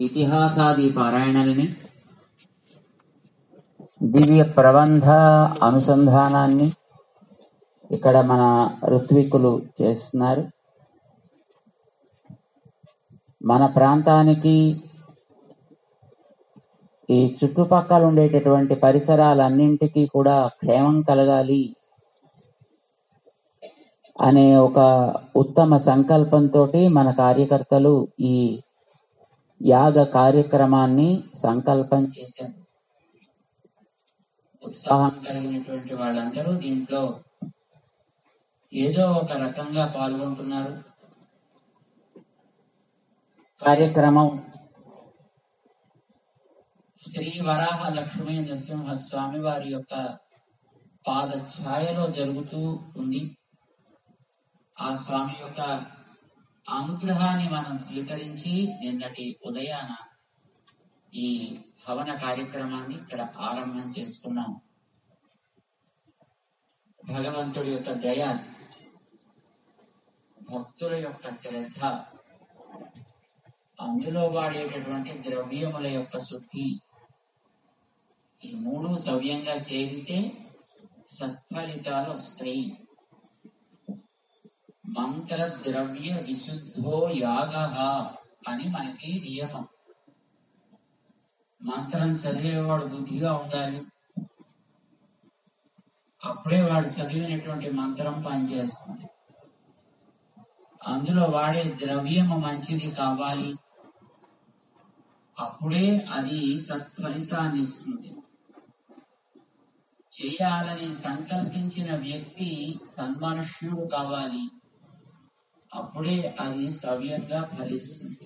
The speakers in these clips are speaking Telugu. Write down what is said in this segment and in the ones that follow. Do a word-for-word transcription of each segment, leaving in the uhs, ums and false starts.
ఇతిహాసాది పారాయణల్ని, దివ్య ప్రబంధ అనుసంధానాన్ని ఇక్కడ మన ఋత్వికులు చేస్తున్నారు. మన ప్రాంతానికి ఈ చుట్టుపక్కల ఉండేటటువంటి పరిసరాలన్నింటికీ కూడా క్షేమం కలగాలి అనే ఒక ఉత్తమ సంకల్పంతో మన కార్యకర్తలు ఈ యాగ కార్యక్రమాన్ని సంకల్పం చేశారు. ఉత్సాహం కలిగినటువంటి వాళ్ళందరూ దీంట్లో ఏదో ఒక రకంగా పాల్గొంటున్నారు. కార్యక్రమం శ్రీ వరాహ లక్ష్మీ నరసింహస్వామి వారి యొక్క పాద ఛాయలో జరుగుతూ ఉంది. ఆ స్వామి యొక్క అనుగ్రహాన్ని మనం స్వీకరించి నిన్నటి ఉదయాన ఈ హవన కార్యక్రమాన్ని ఇక్కడ ఆరంభం చేసుకున్నాం. భగవంతుడి యొక్క దయ, భక్తుల యొక్క శ్రద్ధ, అందులో వాడేటటువంటి ద్రవ్యముల యొక్క శుద్ధి, ఈ మూడు సవ్యంగా చేరితే సత్ఫలితాలు వస్తాయి. మంత్ర ద్రవ్య విశుద్ధో యాగ అని మనకి నియమం. మంత్రం చదివేవాడు బుద్ధిగా ఉండాలి, అప్పుడే వాడు చదివినటువంటి మంత్రం పనిచేస్తుంది. అందులో వాడే ద్రవ్యము మంచిది కావాలి, అప్పుడే అది సత్ఫలితాన్ని ఇస్తుంది. చేయాలని సంకల్పించిన వ్యక్తి సన్మనుష్యుడు కావాలి, అప్పుడే అది సవ్యంగా ఫలిస్తుంది.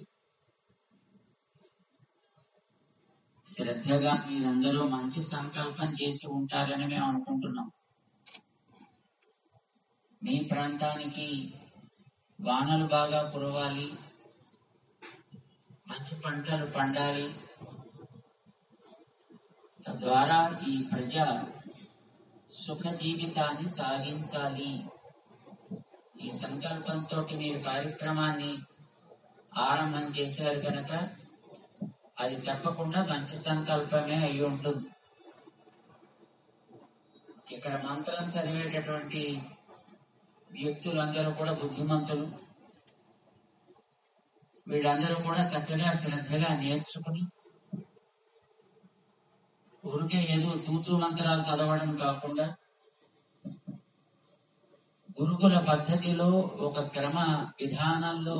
శ్రద్ధగా మీరందరూ మంచి సంకల్పం చేసి ఉంటారని మేము అనుకుంటున్నాం. మీ ప్రాంతానికి వానలు బాగా కురవాలి, మంచి పంటలు పండాలి, తద్వారా ఈ ప్రజ సుఖ జీవితాన్ని సాగించాలి. ఈ సంకల్పంతో మీరు కార్యక్రమాన్ని ఆరంభం చేశారు కనుక అది తప్పకుండా మంచి సంకల్పమే అయి ఉంటుంది. ఇక్కడ మంత్రం చదివేటటువంటి వ్యక్తులందరూ కూడా బుద్ధిమంతులు. వీళ్ళందరూ కూడా చక్కగా శ్రద్ధగా నేర్చుకుని ఊరికే ఏదో తూతూ మంత్రాలు చదవడం కాకుండా గురుకుల పద్ధతిలో ఒక క్రమ విధానంలో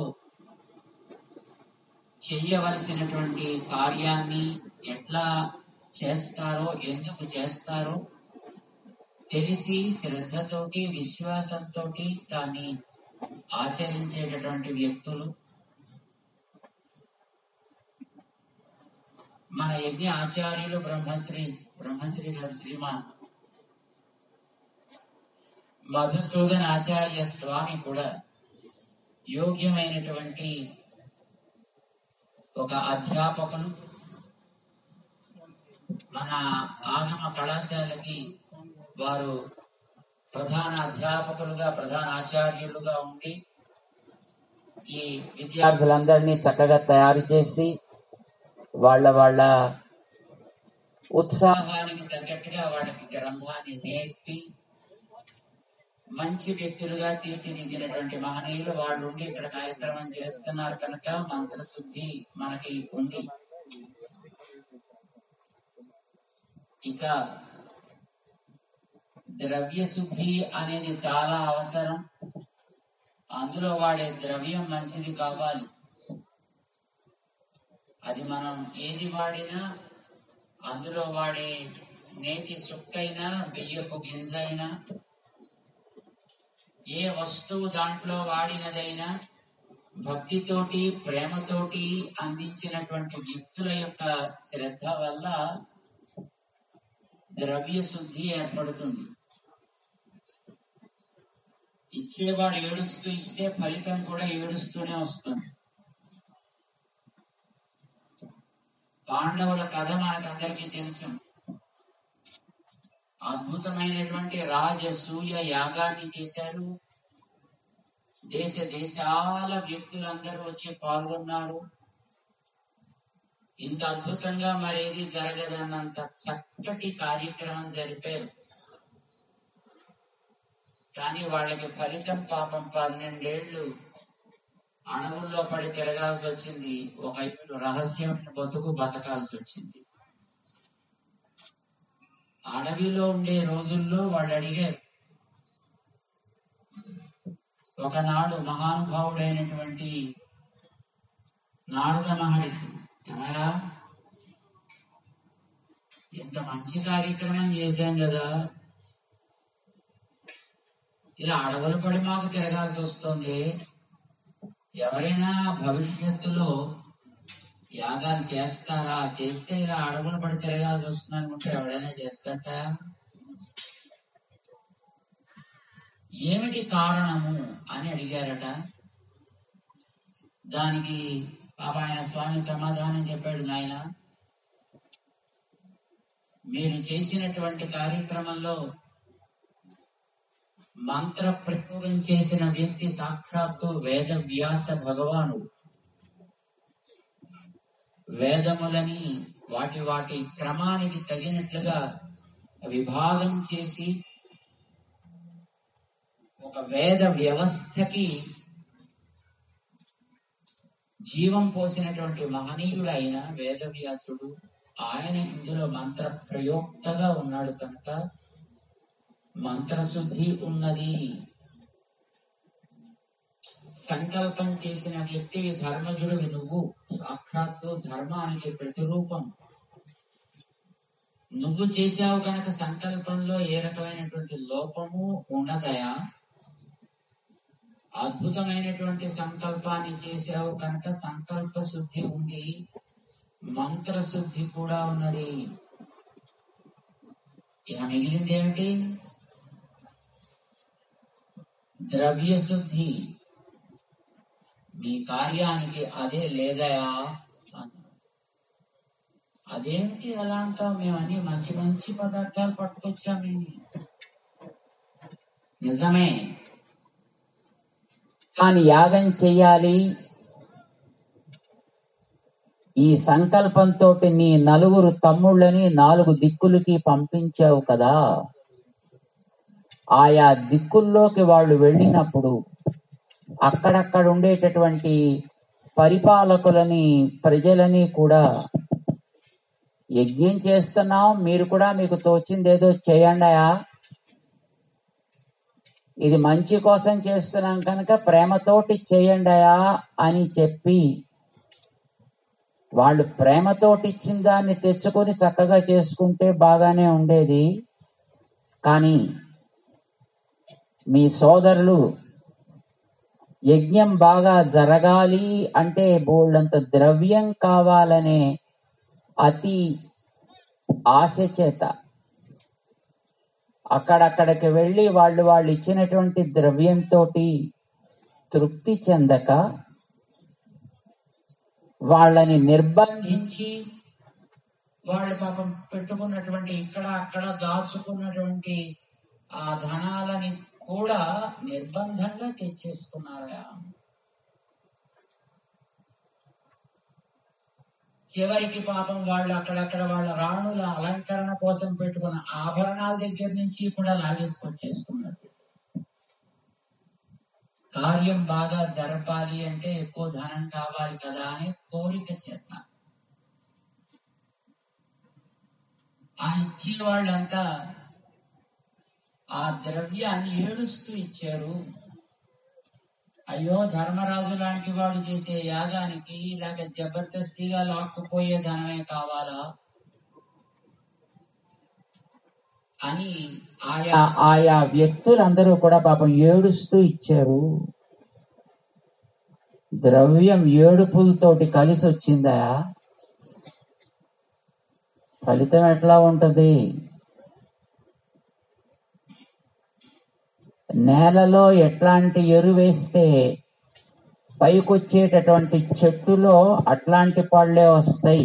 చెయ్యవలసినటువంటి కార్యాన్ని ఎట్లా చేస్తారో, ఎందుకు చేస్తారో తెలిసి శ్రద్ధతోటి విశ్వాసంతో దాన్ని ఆచరించేటటువంటి వ్యక్తులు మన యజ్ఞ ఆచార్యులు బ్రహ్మశ్రీ బ్రహ్మశ్రీ గారు శ్రీమాన్ మధుసూదన్ ఆచార్య స్వామి కూడా యోగ్యమైనటువంటి ఒక అధ్యాపకులు. మన ఆగమ కళాశాలకి వారు ప్రధాన అధ్యాపకులుగా, ప్రధాన ఆచార్యులుగా ఉండి ఈ విద్యార్థులందరినీ చక్కగా తయారు చేసి వాళ్ళ వాళ్ళ ఉత్సాహానికి తగ్గట్టుగా వాళ్ళకి గ్రంథాన్ని నేర్పి మంచి వ్యక్తులుగా తీర్చిదిద్దినటువంటి మహనీయులు వాళ్ళు ఉండి ఇక్కడ కార్యక్రమం చేస్తున్నారు కనుక మంత్రశుద్ధి మనకి ఉంది. ఇక ద్రవ్య శుద్ధి అనేది చాలా అవసరం. అందులో వాడే ద్రవ్యం మంచిది కావాలి. అది మనం ఏది వాడినా, అందులో వాడే నేతి చుక్కైనా, బియ్యపు గింజ అయినా, ఏ వస్తువు దాంట్లో వాడినదైనా భక్తితోటి ప్రేమతోటి అందించినటువంటి వ్యక్తుల యొక్క శ్రద్ధ వల్ల ద్రవ్య శుద్ధి ఏర్పడుతుంది. ఇచ్చేవాడు ఏడుస్తూ ఇస్తే ఫలితం కూడా ఏడుస్తూనే వస్తుంది. పాండవుల కథ మనకందరికీ తెలుసు. అద్భుతమైనటువంటి రాజసూయ యాగాన్ని చేశారు. దేశ దేశాల వ్యక్తులందరూ వచ్చి పాల్గొన్నారు. ఇంత అద్భుతంగా మరేది జరగదన్నంత చక్కటి కార్యక్రమం జరిపారు. కానీ వాళ్ళకి ఫలితం పాపం పన్నెండేళ్లు అడవుల్లో పడి తిరగాల్సి వచ్చింది. ఒకవైపు రహస్యమైన బతుకు బతకాల్సి వచ్చింది. అడవిలో ఉండే రోజుల్లో వాళ్ళు అడిగారు, ఒకనాడు మహానుభావుడైనటువంటి నారద మహర్షి, ఏమయ్యా ఇంత మంచి కార్యక్రమం చేశాం కదా, ఇలా అడవుల పడి మాకు తిరగాల్సి వస్తుంది. ఎవరైనా భవిష్యత్తులో యాగాలు చేస్తారా? చేస్తే ఇలా అడవులు పడి తిరగాల్సి వస్తుంది అనుకుంటే ఎవడైనా చేస్తాట? ఏమిటి కారణము అని అడిగారట. దానికి పాప ఆయన స్వామి సమాధానం చెప్పాడు, నాయన మీరు చేసినటువంటి కార్యక్రమంలో మంత్ర ప్రయోగం చేసిన వ్యక్తి సాక్షాత్తు వేద వ్యాస భగవానుడు. వేదములని వాటి వాటి క్రమానికి తగినట్లుగా విభాగం చేసి ఒక వేద వ్యవస్థకి జీవం పోసినటువంటి మహనీయుడు అయిన వేదవ్యాసుడు. ఆయన ఇందులో మంత్ర ప్రయోక్తగా ఉన్నాడు కనుక మంత్రశుద్ధి ఉన్నది. సంకల్పం చేసిన వ్యక్తివి ధర్మజుడివి నువ్వు, సాక్షాత్తు ధర్మానికి ప్రతిరూపం. నువ్వు చేశావు కనుక సంకల్పంలో ఏ రకమైనటువంటి లోపము ఉండదయా. అద్భుతమైనటువంటి సంకల్పాన్ని చేశావు కనుక సంకల్ప శుద్ధి ఉంది, మంత్ర శుద్ధి కూడా ఉన్నది. ఇక మిగిలింది ఏమిటి? ద్రవ్య శుద్ధి. మీ కార్యానికి అదే లేదయా. అదేమిటి అలా అంటావు? మేము అన్ని మంచి మంచి పదార్థాలు పట్టుకొచ్చాము. నిజమే, కానీ యాగం చెయ్యాలి ఈ సంకల్పంతో నీ నలుగురు తమ్ముళ్ళని నాలుగు దిక్కులకి పంపించావు కదా. ఆయా దిక్కుల్లోకి వాళ్ళు వెళ్ళినప్పుడు అక్కడక్కడ ఉండేటటువంటి పరిపాలకులని ప్రజలని కూడా యజ్ఞం చేస్తున్నాం, మీరు కూడా మీకు తోచిందేదో చేయండియా, ఇది మంచి కోసం చేస్తున్నాం కనుక ప్రేమతోటి చేయండియా అని చెప్పి వాళ్ళు ప్రేమతోటి ఇచ్చిన దాన్ని తెచ్చుకొని చక్కగా చేసుకుంటే బాగానే ఉండేది. కానీ మీ సోదరులు యజ్ఞం బాగా జరగాలి అంటే బోళ్ళంత ద్రవ్యం కావాలనే అతి ఆశ చేత అక్కడక్కడికి వెళ్ళి వాళ్ళు వాళ్ళు ఇచ్చినటువంటి ద్రవ్యంతో తృప్తి చెందక వాళ్ళని నిర్బంధించి వాళ్ళు పాపం పెట్టుకున్నటువంటి ఇక్కడ అక్కడ దాచుకున్నటువంటి ఆ ధనాలని కూడా నిర్బంధంగా తెచ్చేసుకున్నారా. చివరికి పాపం వాళ్ళు అక్కడక్కడ వాళ్ళ రాణుల అలంకరణ కోసం పెట్టుకున్న ఆభరణాల దగ్గర నుంచి కూడా లాగేసుకొచ్చేసుకున్నారు. కార్యం బాగా జరపాలి అంటే ఎక్కువ ధనం కావాలి కదా అనే కోరిక చేత ఆ ఇచ్చే వాళ్ళంతా ఆ ద్రవ్యాన్ని ఏడుస్తూ ఇచ్చారు. అయ్యో, ధర్మరాజు లాంటి వాడు చేసే యాగానికి ఇలాగ జబర్దస్తిగా లాక్కుపోయే ధనమే కావాలా అని ఆయా ఆయా వ్యక్తులందరూ కూడా పాపం ఏడుస్తూ ఇచ్చారు. ద్రవ్యం ఏడుపులతోటి కలిసి వచ్చిందా? ఫలితం ఎట్లా ఉంటది? నేలలో ఎట్లాంటి ఎరువేస్తే పైకొచ్చేటటువంటి చెట్టులో అట్లాంటి పళ్ళే వస్తాయి.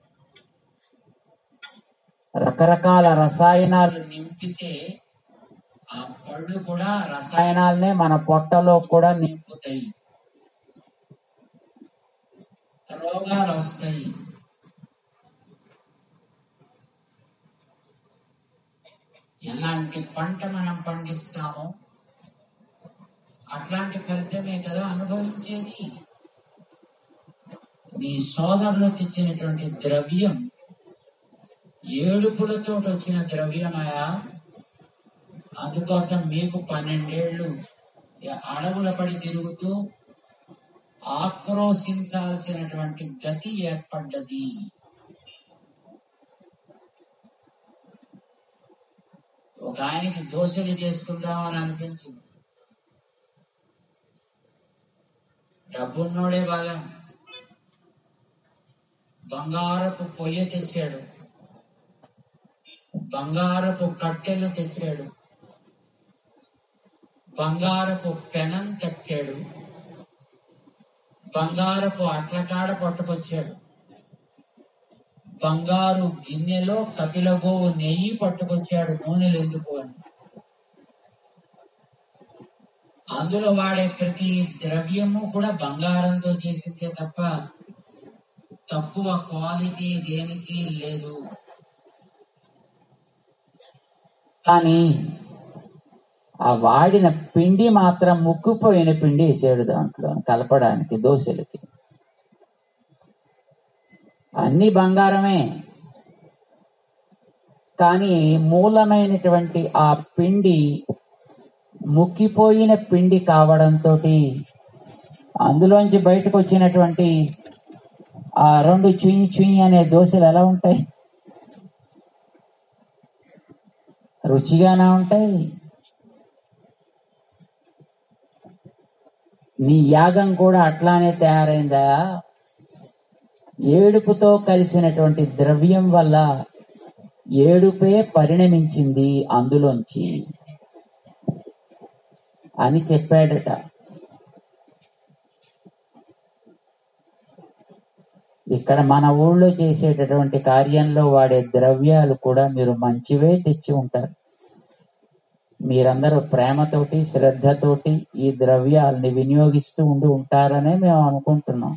రకరకాల రసాయనాలు నింపితే ఆ పళ్ళు కూడా రసాయనాలనే మన పొట్టలో కూడా నింపుతాయి. రోగాలు వస్తాయి. ఎలాంటి పంట మనం పండిస్తామో అట్లాంటి ఫలితమే కదా అనుభవించేది. మీ సోదరులు తెచ్చినటువంటి ద్రవ్యం ఏడుపులతో వచ్చిన ద్రవ్యమయా, అందుకోసం మీకు పన్నెండేళ్లు అడవుల పడి తిరుగుతూ ఆక్రోశించాల్సినటువంటి గతి ఏర్పడ్డది. ఒక ఆయనకి దోశలు చేసుకుందామని అనిపించింది. డబ్బున్నోడే బాగా బంగారపు పొయ్యి తెచ్చాడు, బంగారపు కట్టెలు తెచ్చాడు, బంగారపు పెనం తట్టాడు, బంగారపు అట్లకాడ పట్టుకొచ్చాడు, బంగారు గిన్నెలో కపిల గోవు నెయ్యి పట్టుకొచ్చాడు, నూనెలు ఎందుకు అని. అందులో వాడే ప్రతి ద్రవ్యము కూడా బంగారంతో చేసిందే తప్ప తక్కువ క్వాలిటీ దేనికి లేదు. కానీ ఆ వాడిన పిండి మాత్రం ముక్కుపోయిన పిండి వేసాడు దాంట్లో కలపడానికి దోశలకి. అన్ని బంగారమే, కానీ మూలమైనటువంటి ఆ పిండి ముక్కిపోయిన పిండి కావడంతో అందులోంచి బయటకు వచ్చినటువంటి ఆ రెండు చుయ్యి చుయ్యి అనే దోశలు ఎలా ఉంటాయి? రుచిగానే ఉంటాయి. నీ యాగం కూడా అట్లానే తయారైందా? ఏడుపుతో కలిసినటువంటి ద్రవ్యం వల్ల ఏడుపే పరిణమించింది అందులోంచి అని చెప్పాడట. ఇక్కడ మన ఊళ్ళో చేసేటటువంటి కార్యంలో వాడే ద్రవ్యాలు కూడా మీరు మంచివే తెచ్చి ఉంటారు. మీరందరూ ప్రేమతోటి శ్రద్ధతోటి ఈ ద్రవ్యాలని వినియోగిస్తూ ఉండి ఉంటారనే మేము అనుకుంటున్నాం.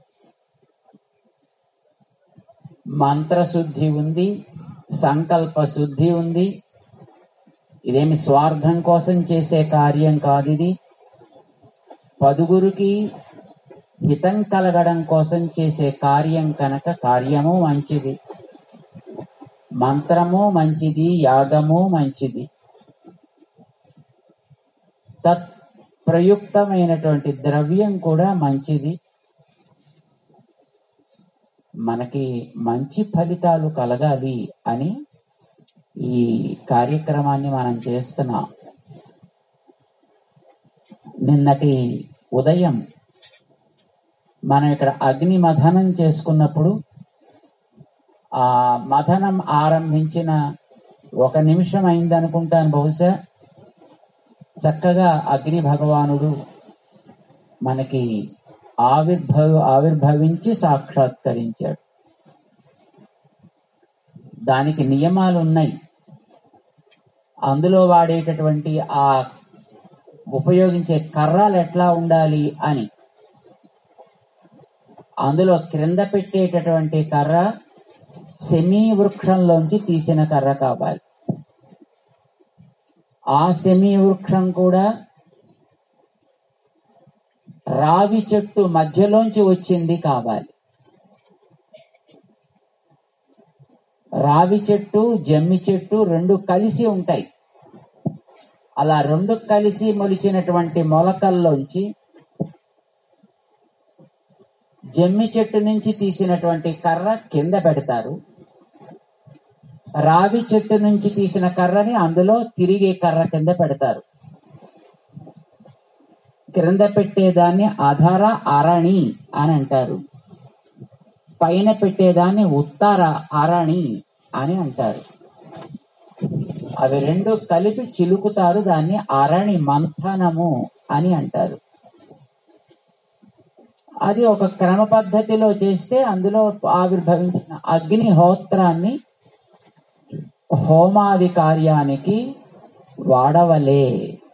మంత్రశుద్ధి ఉంది, సంకల్ప శుద్ధి ఉంది. ఇదేమి స్వార్థం కోసం చేసే కార్యం కాదు. ఇది పదుగురికి హితం కలగడం కోసం చేసే కార్యం కనుక కార్యము మంచిది, మంత్రము మంచిది, యాగము మంచిది. తత్ ప్రయుక్తమైనటువంటి ద్రవ్యం కూడా మంచిది. మనకి మంచి ఫలితాలు కలగాలి అని ఈ కార్యక్రమాన్ని మనం చేస్తున్నాం. నిన్నటి ఉదయం మనం ఇక్కడ అగ్ని మథనం చేసుకున్నప్పుడు ఆ మథనం ఆరంభించిన ఒక నిమిషం అయిందనుకుంటాను బహుశా, చక్కగా అగ్ని భగవానుడు మనకి ఆవిర్భవ ఆవిర్భవించి సాక్షాత్కరించాడు. దానికి నియమాలు ఉన్నాయి. అందులో వాడేటటువంటి ఆ ఉపయోగించే కర్రలు ఎట్లా ఉండాలి అని. అందులో క్రింద పెట్టేటటువంటి కర్ర సెమీ వృక్షంలోంచి తీసిన కర్ర కావాలి. ఆ సెమీ వృక్షం కూడా రావి చెట్టు మధ్యలోంచి వచ్చింది కావాలి. రావి చెట్టు జమ్మి చెట్టు రెండు కలిసి ఉంటాయి. అలా రెండు కలిసి మొలిచినటువంటి మొలకల్లోంచి జమ్మి చెట్టు నుంచి తీసినటువంటి కర్ర కింద పెడతారు. రావి చెట్టు నుంచి తీసిన కర్రని అందులో తిరిగే కర్ర కింద పెడతారు. క్రింద పెట్టేదాన్ని అధర అరణి అని అంటారు, పైన పెట్టేదాన్ని ఉత్తర అరణి అని అంటారు. అవి రెండు కలిపి చిలుకుతారు, దాన్ని అరణి మంథనము అని అంటారు. అది ఒక క్రమ పద్ధతిలో చేస్తే అందులో ఆవిర్భవించిన అగ్నిహోత్రాన్ని హోమాది కార్యానికి వాడవలే.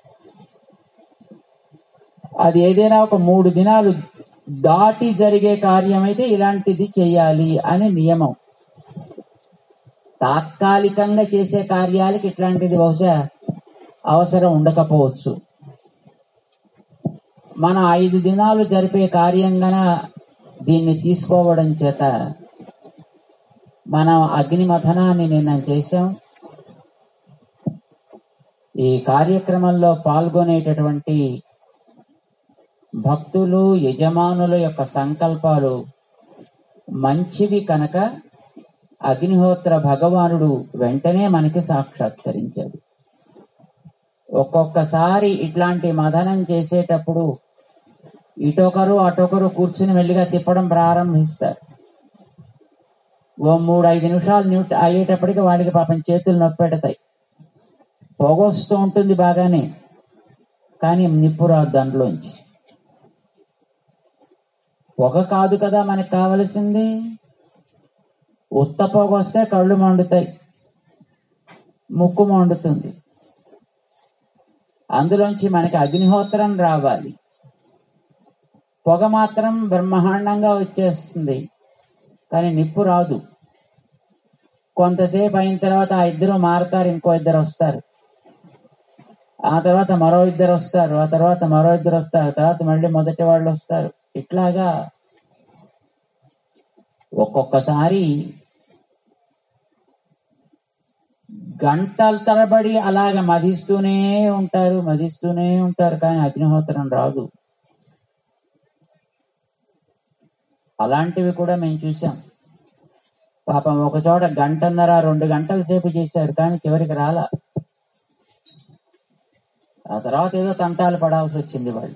అది ఏదైనా ఒక మూడు దినాలు దాటి జరిగే కార్యం అయితే ఇలాంటిది చేయాలి అని నియమం. తాత్కాలికంగా చేసే కార్యాలకి ఇట్లాంటిది బహుశా అవసరం ఉండకపోవచ్చు. మన ఐదు దినాలు జరిపే కార్యంగాన దీన్ని తీసుకోవడం చేత మనం అగ్ని మథనాన్ని నిన్న చేశాం. ఈ కార్యక్రమంలో పాల్గొనేటటువంటి భక్తులు, యజమానుల యొక్క సంకల్పాలు మంచివి కనుక అగ్నిహోత్ర భగవానుడు వెంటనే మనకి సాక్షాత్కరించాడు. ఒక్కొక్కసారి ఇట్లాంటి మథనం చేసేటప్పుడు ఇటొకరు అటొకరు కూర్చుని మెల్లిగా తిప్పడం ప్రారంభిస్తారు. ఓ మూడు ఐదు నిమిషాలు న్యూట్ అయ్యేటప్పటికి వాడికి పాపం చేతులు నొప్పెడతాయి. పొగొస్తూ ఉంటుంది బాగానే, కానీ నిప్పు రాదు దాంట్లోంచి. పొగ కాదు కదా మనకు కావలసింది. ఉత్త పొగ వస్తే కళ్ళు మండుతాయి, ముక్కు మండుతుంది. అందులోంచి మనకి అగ్నిహోత్రం రావాలి. పొగ మాత్రం బ్రహ్మాండంగా వచ్చేస్తుంది, కానీ నిప్పు రాదు. కొంతసేపు అయిన తర్వాత ఆ ఇద్దరు మారుతారు, ఇంకో ఇద్దరు వస్తారు, ఆ తర్వాత మరో ఇద్దరు వస్తారు, ఆ తర్వాత మరో ఇద్దరు వస్తారు, తర్వాత మళ్ళీ మొదటి వాళ్ళు వస్తారు. ఇట్లాగా ఒక్కొక్కసారి గంటల తరబడి అలాగ మధిస్తూనే ఉంటారు మధిస్తూనే ఉంటారు కానీ అగ్నిహోత్రం రాదు. అలాంటివి కూడా మేము చూసాం. పాపం ఒక చోట గంటన్నర రెండు గంటల సేపు చేశారు, కానీ చివరికి రాలా. ఆ తర్వాత ఏదో తంటాలు పడాల్సి వచ్చింది వాళ్ళు.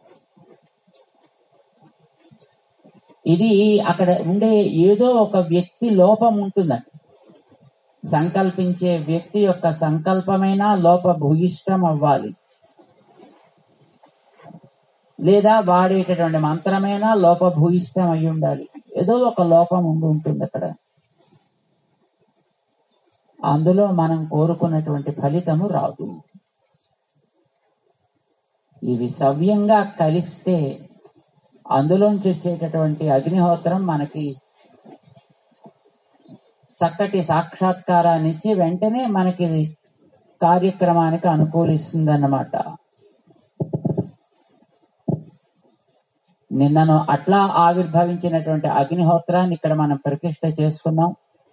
ఇది అక్కడ ఉండే ఏదో ఒక వ్యక్తి లోపం ఉంటుందండి. సంకల్పించే వ్యక్తి యొక్క సంకల్పమైనా లోపభూయిష్టం అవ్వాలి, లేదా వాడేటటువంటి మంత్రమైనా లోపభూయిష్టం అయి ఉండాలి. ఏదో ఒక లోపం ఉండి ఉంటుంది అక్కడ. అందులో మనం కోరుకున్నటువంటి ఫలితము రాదు. ఇవి సవ్యంగా కలిస్తే అందులోంచి వచ్చేటటువంటి అగ్నిహోత్రం మనకి చక్కటి సాక్షాత్కారాన్ని ఇచ్చి వెంటనే మనకి కార్యక్రమానికి అనుకూలిస్తుంది అన్నమాట. నిన్నను అట్లా ఆవిర్భవించినటువంటి అగ్నిహోత్రాన్ని ఇక్కడ మనం ప్రతిష్ఠ చేసుకున్నాం.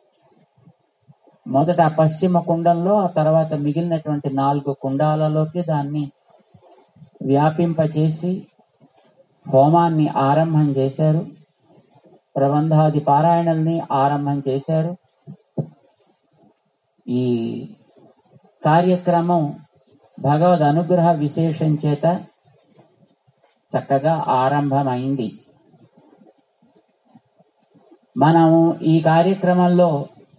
మొదట పశ్చిమ కుండంలో, ఆ తర్వాత మిగిలినటువంటి నాలుగు కుండాలలోకి దాన్ని వ్యాపింపచేసి హోమాన్ని ఆరంభం చేశారు. ప్రబంధాది పారాయణల్ని ఆరంభం చేశారు. ఈ కార్యక్రమం భగవద్ అనుగ్రహ విశేషం చేత చక్కగా ఆరంభమైంది. మనం ఈ కార్యక్రమంలో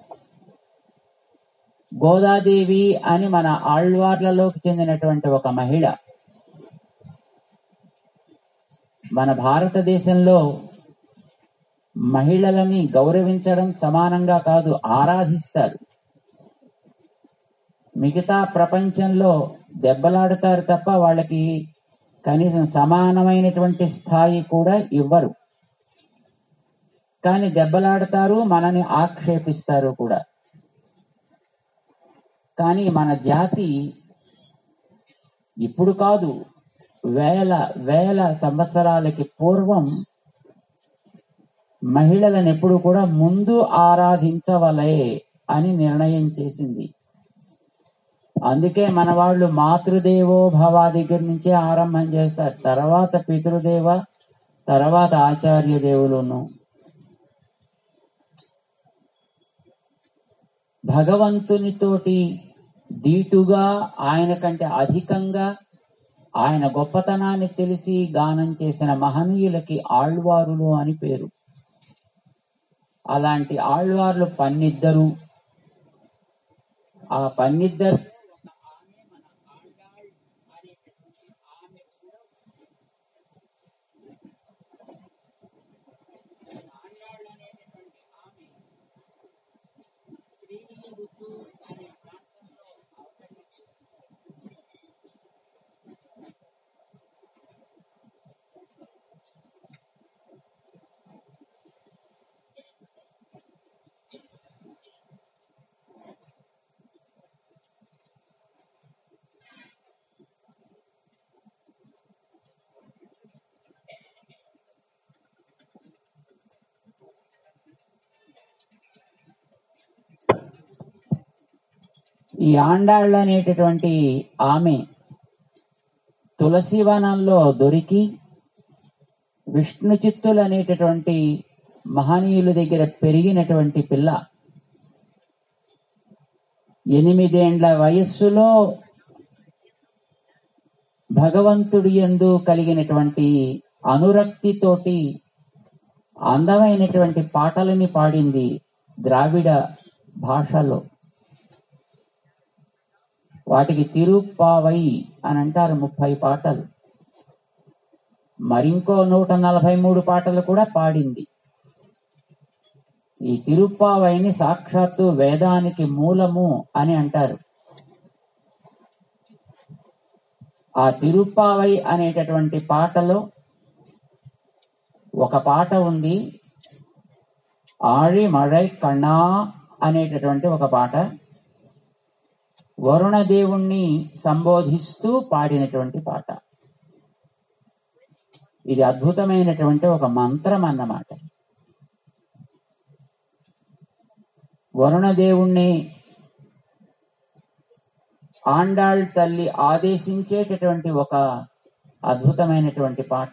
గోదాదేవి అని మన ఆళ్వార్లలోకి చెందినటువంటి ఒక మహిళ, మన భారతదేశంలో మహిళలని గౌరవించడం సమానంగా కాదు, ఆరాధిస్తారు. మిగతా ప్రపంచంలో దెబ్బలాడతారు తప్ప వాళ్ళకి కనీసం సమానమైనటువంటి స్థాయి కూడా ఇవ్వరు. కానీ దెబ్బలాడతారు, మనని ఆక్షేపిస్తారు కూడా. కానీ మన జాతి ఇప్పుడు కాదు, వేల వేల సంవత్సరాలకి పూర్వం మహిళలను ఎప్పుడు కూడా ముందు ఆరాధించవలే అని నిర్ణయం చేసింది. అందుకే మన వాళ్ళు మాతృదేవో భవ దగ్గర నుంచే ఆరంభం చేస్తారు. తర్వాత పితృదేవ, తర్వాత ఆచార్య దేవులును. భగవంతునితోటి దీటుగా, ఆయన కంటే అధికంగా ఆయన గొప్పతనాన్ని తెలిసి గానం చేసిన మహనీయులకి ఆళ్వారులు అని పేరు. అలాంటి ఆళ్వార్లు పన్నిద్దరు. ఆ పన్నిద్దరు ఈ ఆండాళ్ళ అనేటటువంటి ఆమె తులసివనంలో దొరికి విష్ణు చిత్తులు అనేటటువంటి మహనీయుల దగ్గర పెరిగినటువంటి పిల్ల. ఎనిమిదేండ్ల వయస్సులో భగవంతుడి యందు కలిగినటువంటి అనురక్తితోటి అందమైనటువంటి పాటలని పాడింది ద్రావిడ భాషలో. వాటికి తిరుప్పావై అని అంటారు. ముప్పై పాటలు, మరింకో నూట నలభై మూడు పాటలు కూడా పాడింది. ఈ తిరుప్పావైని సాక్షాత్తు వేదానికి మూలము అని అంటారు. ఆ తిరుప్పావై అనేటటువంటి పాటలో ఒక పాట ఉంది, ఆళి మழை కణా అనేటటువంటి ఒక పాట. వరుణ దేవుణ్ణి సంబోధిస్తూ పాడినటువంటి పాట. ఇది అద్భుతమైనటువంటి ఒక మంత్రం అన్నమాట. వరుణదేవుణ్ణి ఆండాళ్ తల్లి ఆదేశించేటటువంటి ఒక అద్భుతమైనటువంటి పాట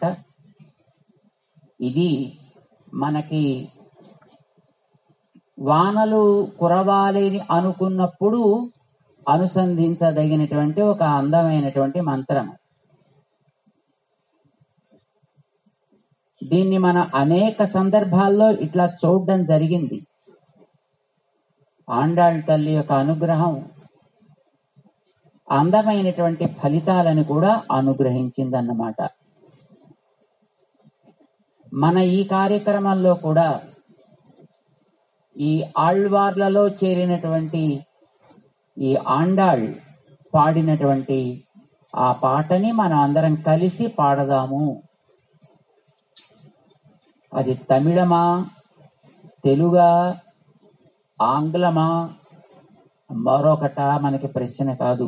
ఇది. మనకి వానలు కురవాలని అనుకున్నప్పుడు అనుసంధించదగినటువంటి ఒక అందమైనటువంటి మంత్రం. దీన్ని మన అనేక సందర్భాల్లో ఇట్లా చూడడం జరిగింది. ఆండాళ్ తల్లి యొక్క అనుగ్రహం అందమైనటువంటి ఫలితాలను కూడా అనుగ్రహించిందన్నమాట. మన ఈ కార్యక్రమంలో కూడా ఈ ఆళ్వార్లలో చేరినటువంటి ఈ ఆండాళ్ పాడినటువంటి ఆ పాటని మనం అందరం కలిసి పాడదాము. అది తమిళమా, తెలుగా, ఆంగ్లమా, మరొకట మనకి ప్రశ్న కాదు.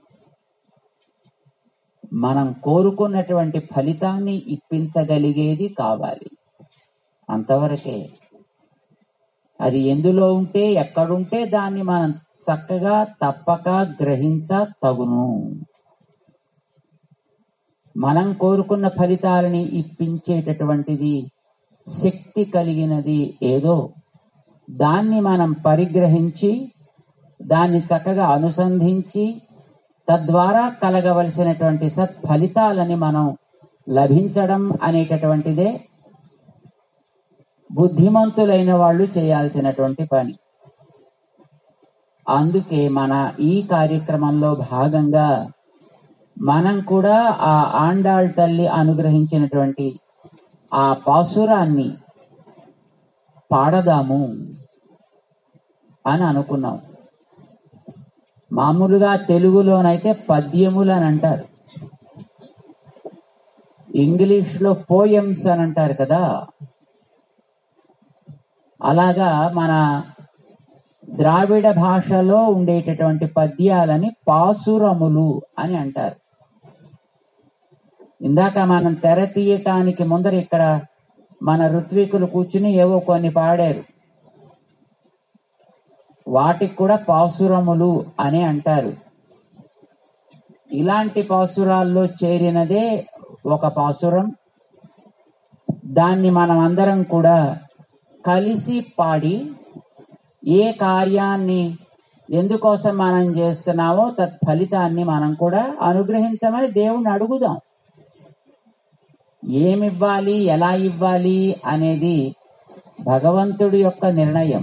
మనం కోరుకున్నటువంటి ఫలితాన్ని ఇప్పించగలిగేది కావాలి, అంతవరకే. అది ఎందులో ఉంటే ఎక్కడుంటే దాన్ని మనం చక్కగా తప్పక గ్రహించ తగును. మనం కోరుకున్న ఫలితాలని ఇప్పించేటటువంటిది శక్తి కలిగినది ఏదో దాన్ని మనం పరిగ్రహించి దాన్ని చక్కగా అనుసంధించి తద్వారా కలగవలసినటువంటి సత్ఫలితాలని మనం లభించడం అనేటటువంటిదే బుద్ధిమంతులైన వాళ్ళు చేయాల్సినటువంటి పని. అందుకే మన ఈ కార్యక్రమంలో భాగంగా మనం కూడా ఆ ఆండాళ్ తల్లి అనుగ్రహించినటువంటి ఆ పాసురాన్ని పాడదాము అని అనుకున్నాం. మామూలుగా తెలుగులోనైతే పద్యములు అని అంటారు, ఇంగ్లీష్ లో పోయమ్స్ అని అంటారు కదా. అలాగా మన ద్రావిడ భాషలో ఉండేటటువంటి పద్యాలని పాసురములు అని అంటారు. ఇందాక మనం తెర తీయటానికి ముందర ఇక్కడ మన ఋత్వికులు కూర్చుని ఏవో కొన్ని పాడారు, వాటికి కూడా పాసురములు అని అంటారు. ఇలాంటి పాసురాల్లో చేరినదే ఒక పాసురం. దాన్ని మనం అందరం కూడా కలిసి పాడి ఏ కార్యాన్ని ఎందుకోసం మనం చేస్తున్నామో తత్ఫలితాన్ని మనం కూడా అనుగ్రహించమని దేవుణ్ణి అడుగుదాం. ఏమివ్వాలి, ఎలా ఇవ్వాలి అనేది భగవంతుడి యొక్క నిర్ణయం.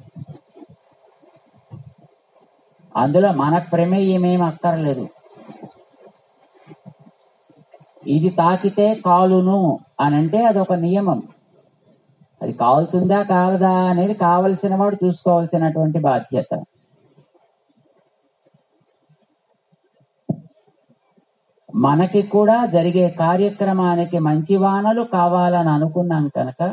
అందులో మన ప్రమేయమేం అక్కర్లేదు. ఇది తాకితే కాలును అని అంటే అదొక నియమం. అది కాలుతుందా కాలదా అనేది కావలసిన వాడు చూసుకోవాల్సినటువంటి బాధ్యత. మనకి కూడా జరిగే కార్యక్రమానికి మంచి వానలు కావాలని అనుకున్నాం కనుక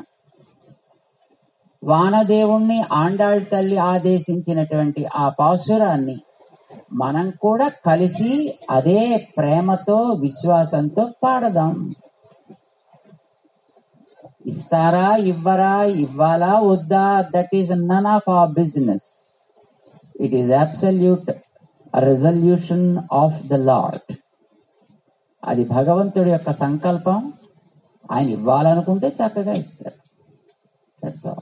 వానదేవుణ్ణి ఆండాళ్ తల్లి ఆదేశించినటువంటి ఆ పాసురాన్ని మనం కూడా కలిసి అదే ప్రేమతో విశ్వాసంతో పాడదాం. ఇస్తారా ఇవ్వరా, ఇవ్వాలా వద్దా, that is none of our business. It is absolute resolution of the lord. అది భగవంతుడి యొక్క సంకల్పం. ఆయన ఇవ్వాలనుకుంటే చక్కగా ఇస్తాడు. That's all.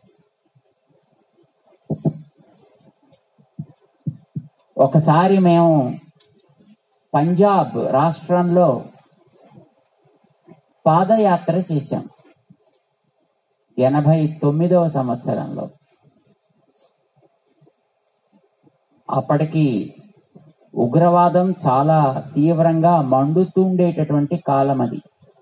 ఒకసారి మేము పంజాబ్ రాష్ట్రంలో పాదయాత్ర చేశాం ఎనభై తొమ్మిదవ సంవత్సరంలో. అప్పటికి ఉగ్రవాదం చాలా తీవ్రంగా మండుతుండేటటువంటి కాలం అది.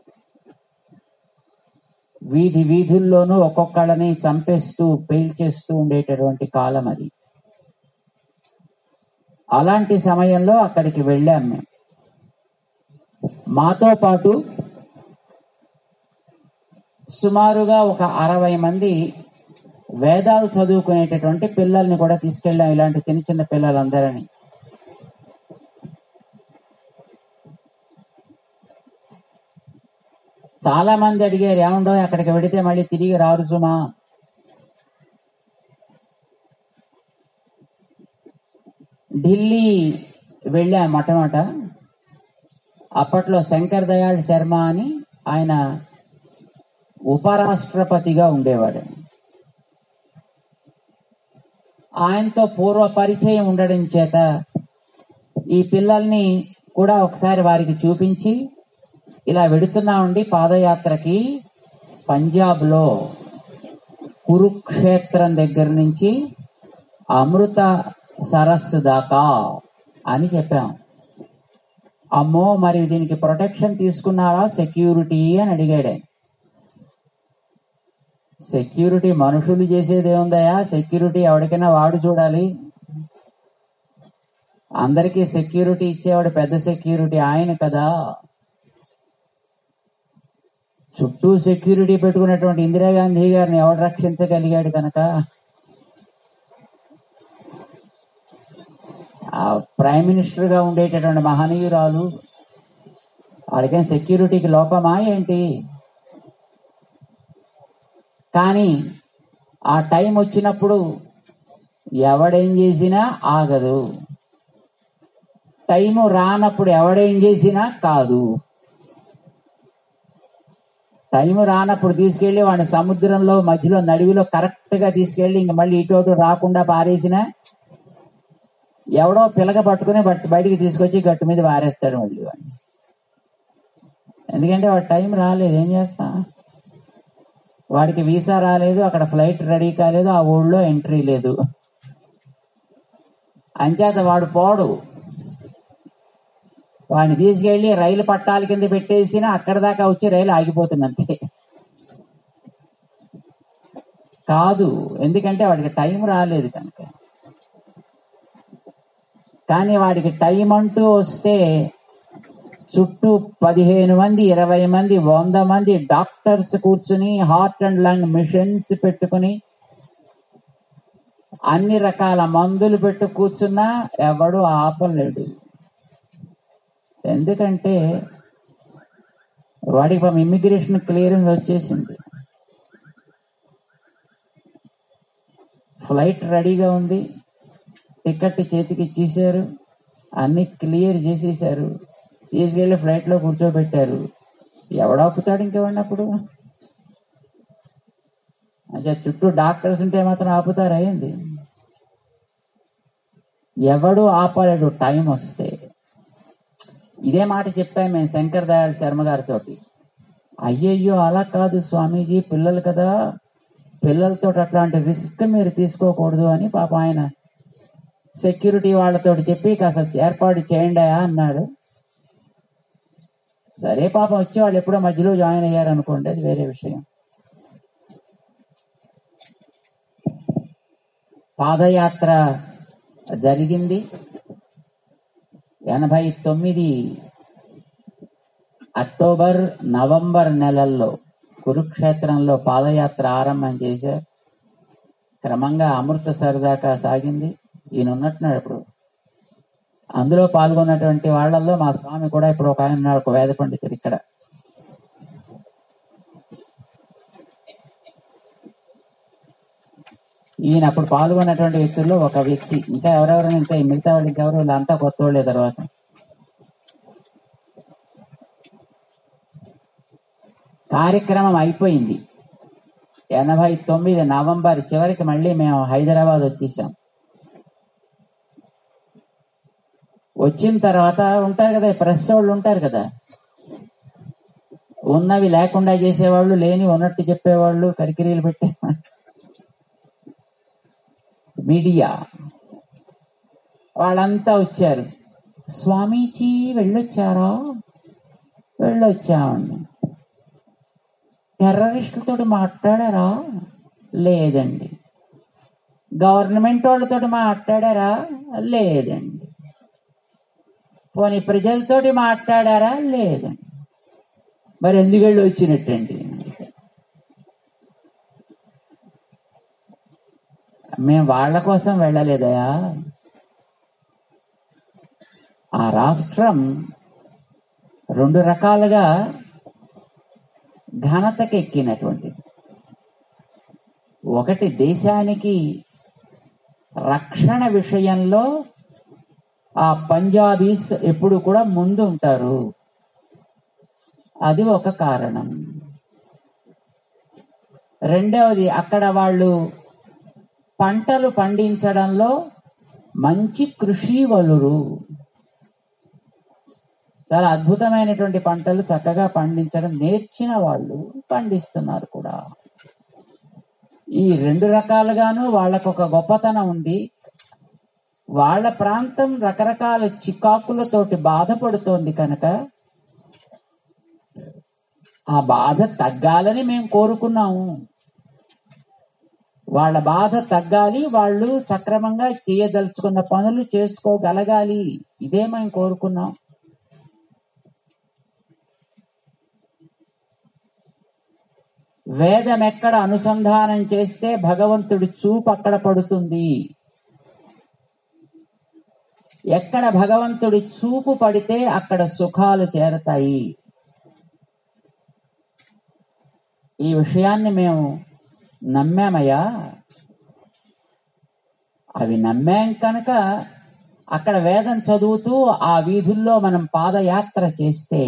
వీధి వీధుల్లోనూ ఒక్కొక్కళ్ళని చంపేస్తూ పేల్చేస్తూ ఉండేటటువంటి కాలం అది. అలాంటి సమయంలో అక్కడికి వెళ్ళాం మేము. మాతో పాటు సుమారుగా ఒక అరవై మంది వేదాలు చదువుకునేటటువంటి పిల్లల్ని కూడా తీసుకెళ్ళాం. ఇలాంటి చిన్న చిన్న పిల్లలందరినీ. చాలా మంది అడిగారు, ఏముండో అక్కడికి వెడితే మళ్ళీ తిరిగి రారు సుమా. ఢిల్లీ వెళ్ళా మొట్టమొదట. అప్పట్లో శంకర్ దయాళ్ శర్మ అని ఆయన ఉపరాష్ట్రపతిగా ఉండేవాడు. ఆయనతో పూర్వ పరిచయం ఉండడం చేత ఈ పిల్లల్ని కూడా ఒకసారి వారికి చూపించి, ఇలా వెడుతున్నామండి పాదయాత్రకి పంజాబ్ లో కురుక్షేత్రం దగ్గర నుంచి అమృత సరస్సు దాకా అని చెప్పాం. అమ్మో, మరి దీనికి ప్రొటెక్షన్ తీసుకున్నారా, సెక్యూరిటీ అని అడిగాడు. సెక్యూరిటీ మనుషులు చేసేది ఏముందయా, సెక్యూరిటీ ఎవరికైనా వాడు చూడాలి. అందరికీ సెక్యూరిటీ ఇచ్చేవాడు పెద్ద సెక్యూరిటీ ఆయన కదా. చుట్టూ సెక్యూరిటీ పెట్టుకున్నటువంటి ఇందిరాగాంధీ గారిని ఎవడు రక్షించగలిగాడు కనుక ఆ ప్రైమ్ మినిస్టర్ గా ఉండేటటువంటి మహనీయురాలు, వాడికైనా సెక్యూరిటీకి లోపమా ఏంటి? కానీ ఆ టైం వచ్చినప్పుడు ఎవడేం చేసినా ఆగదు, టైము రానప్పుడు ఎవడేం చేసినా కాదు. టైము రానప్పుడు తీసుకెళ్లి వాడిని సముద్రంలో మధ్యలో నడివిలో కరెక్ట్ గా తీసుకెళ్లి ఇంక మళ్ళీ ఇటు అటు రాకుండా పారేసిన ఎవడో పిలక పట్టుకుని బట్ బయటికి తీసుకొచ్చి గట్టు మీద పారేస్తాడు మళ్ళీ వాడిని. ఎందుకంటే వాడి టైం రాలేదు, ఏం చేస్తా. వాడికి వీసా రాలేదు, అక్కడ ఫ్లైట్ రెడీ కాలేదు, ఆ ఊళ్ళో ఎంట్రీ లేదు, అంచేత వాడు పోడు. వాడిని తీసుకెళ్లి రైలు పట్టాల కింద పెట్టేసినా అక్కడ దాకా వచ్చి రైలు ఆగిపోతుంది అంతే. కాదు, ఎందుకంటే వాడికి టైం రాలేదు కనుక. కానీ వాడికి టైం అంటూ వస్తే చుట్టూ పదిహేను మంది ఇరవై మంది వంద మంది డాక్టర్స్ కూర్చుని హార్ట్ అండ్ లంగ్ మిషన్స్ పెట్టుకుని అన్ని రకాల మందులు పెట్టు కూర్చున్నా ఎవడు ఆపలేడు. ఎందుకంటే వాడికి ఇమ్మిగ్రేషన్ క్లియరెన్స్ వచ్చేసింది, ఫ్లైట్ రెడీగా ఉంది, టికెట్ చేతికి ఇచ్చేసారు, అన్ని క్లియర్ చేసేసారు, తీసుకెళ్లి ఫ్లైట్ లో కూర్చోబెట్టారు. ఎవడాపుతాడు ఇంకెవడినప్పుడు? అంటే చుట్టూ డాక్టర్స్ ఉంటే మాత్రం ఆపుతారా ఏంది? ఎవడు ఆపలేడు టైం వస్తే. ఇదే మాట చెప్పాము మేము శంకర్ దయాళ్ శర్మ గారితో. అయ్యయ్యో అలా కాదు స్వామీజీ, పిల్లలు కదా, పిల్లలతో అట్లాంటి రిస్క్ మీరు తీసుకోకూడదు అని పాప ఆయన సెక్యూరిటీ వాళ్ళతో చెప్పి కాస్త ఏర్పాటు చేయండి అన్నాడు. సరే పాపం వచ్చి వాళ్ళు ఎప్పుడో మధ్యలో జాయిన్ అయ్యారు అనుకోండి, అది వేరే విషయం. పాదయాత్ర జరిగింది. ఎనభై తొమ్మిది అక్టోబర్ నవంబర్ నెలల్లో కురుక్షేత్రంలో పాదయాత్ర ఆరంభం చేశారు. క్రమంగా అమృతసర్ దాకా సాగింది. ఈయన ఉన్నట్టున్నాడు ఇప్పుడు. అందులో పాల్గొన్నటువంటి వాళ్ళల్లో మా స్వామి కూడా ఇప్పుడు ఒక ఆయన ఉన్నాడు, ఒక వేద పండితుడు ఇక్కడ. ఈయన అప్పుడు పాల్గొన్నటువంటి వ్యక్తుల్లో ఒక వ్యక్తి, ఇంకా ఎవరెవరైనా ఇంకా మిగతా వాళ్ళు ఇంకెవరు, వీళ్ళంతా కొత్త వాళ్ళే. తర్వాత కార్యక్రమం అయిపోయింది. ఎనభై తొమ్మిది నవంబర్ చివరికి మళ్ళీ మేము హైదరాబాద్ వచ్చేసాం. వచ్చిన తర్వాత ఉంటారు కదా ప్రెస్ వాళ్ళు, ఉంటారు కదా, ఉన్నవి లేకుండా చేసేవాళ్ళు, లేని ఉన్నట్టు చెప్పేవాళ్ళు, కరికిరీలు పెట్టేవాళ్ళు, మీడియా వాళ్ళంతా వచ్చారు. స్వామీజీ వెళ్ళొచ్చారా? వెళ్ళొచ్చామండి. టెర్రరిస్టులతో మాట్లాడారా? లేదండి. గవర్నమెంట్ వాళ్ళతో మాట్లాడారా? లేదండి. పోనీ ప్రజలతోటి మాట్లాడారా? లేదండి. మరి ఎందుకు వెళ్ళి వచ్చినట్టండి? మేము వాళ్ళ కోసం వెళ్ళలేదయా. ఆ రాష్ట్రం రెండు రకాలుగా ఘనతకి ఎక్కినటువంటిది. ఒకటి, దేశానికి రక్షణ విషయంలో ఆ పంజాబీస్ ఎప్పుడు కూడా ముందు ఉంటారు, అది ఒక కారణం. రెండవది, అక్కడ వాళ్ళు పంటలు పండించడంలో మంచి కృషివలురు, చాలా అద్భుతమైనటువంటి పంటలు చక్కగా పండించడం నేర్చిన వాళ్ళు పండిస్తున్నారు కూడా. ఈ రెండు రకాలుగాను వాళ్ళకు ఒక గొప్పతనం ఉంది. వాళ్ళ ప్రాంతం రకరకాల చికాకులతోటి బాధపడుతోంది కనుక ఆ బాధ తగ్గాలని మేము కోరుకున్నాము. వాళ్ళ బాధ తగ్గాలి, వాళ్ళు సక్రమంగా చేయదలుచుకున్న పనులు చేసుకోగలగాలి, ఇదే మేము కోరుకున్నాం. వేదం ఎక్కడ అనుసంధానం చేస్తే భగవంతుడి చూపు అక్కడ పడుతుంది. ఎక్కడ భగవంతుడి చూపు పడితే అక్కడ సుఖాలు చేరతాయి. ఈ విషయాన్ని మేము నమ్మామయ్యా. అవి నమ్మాం కనుక అక్కడ వేదం చదువుతూ ఆ వీధుల్లో మనం పాదయాత్ర చేస్తే,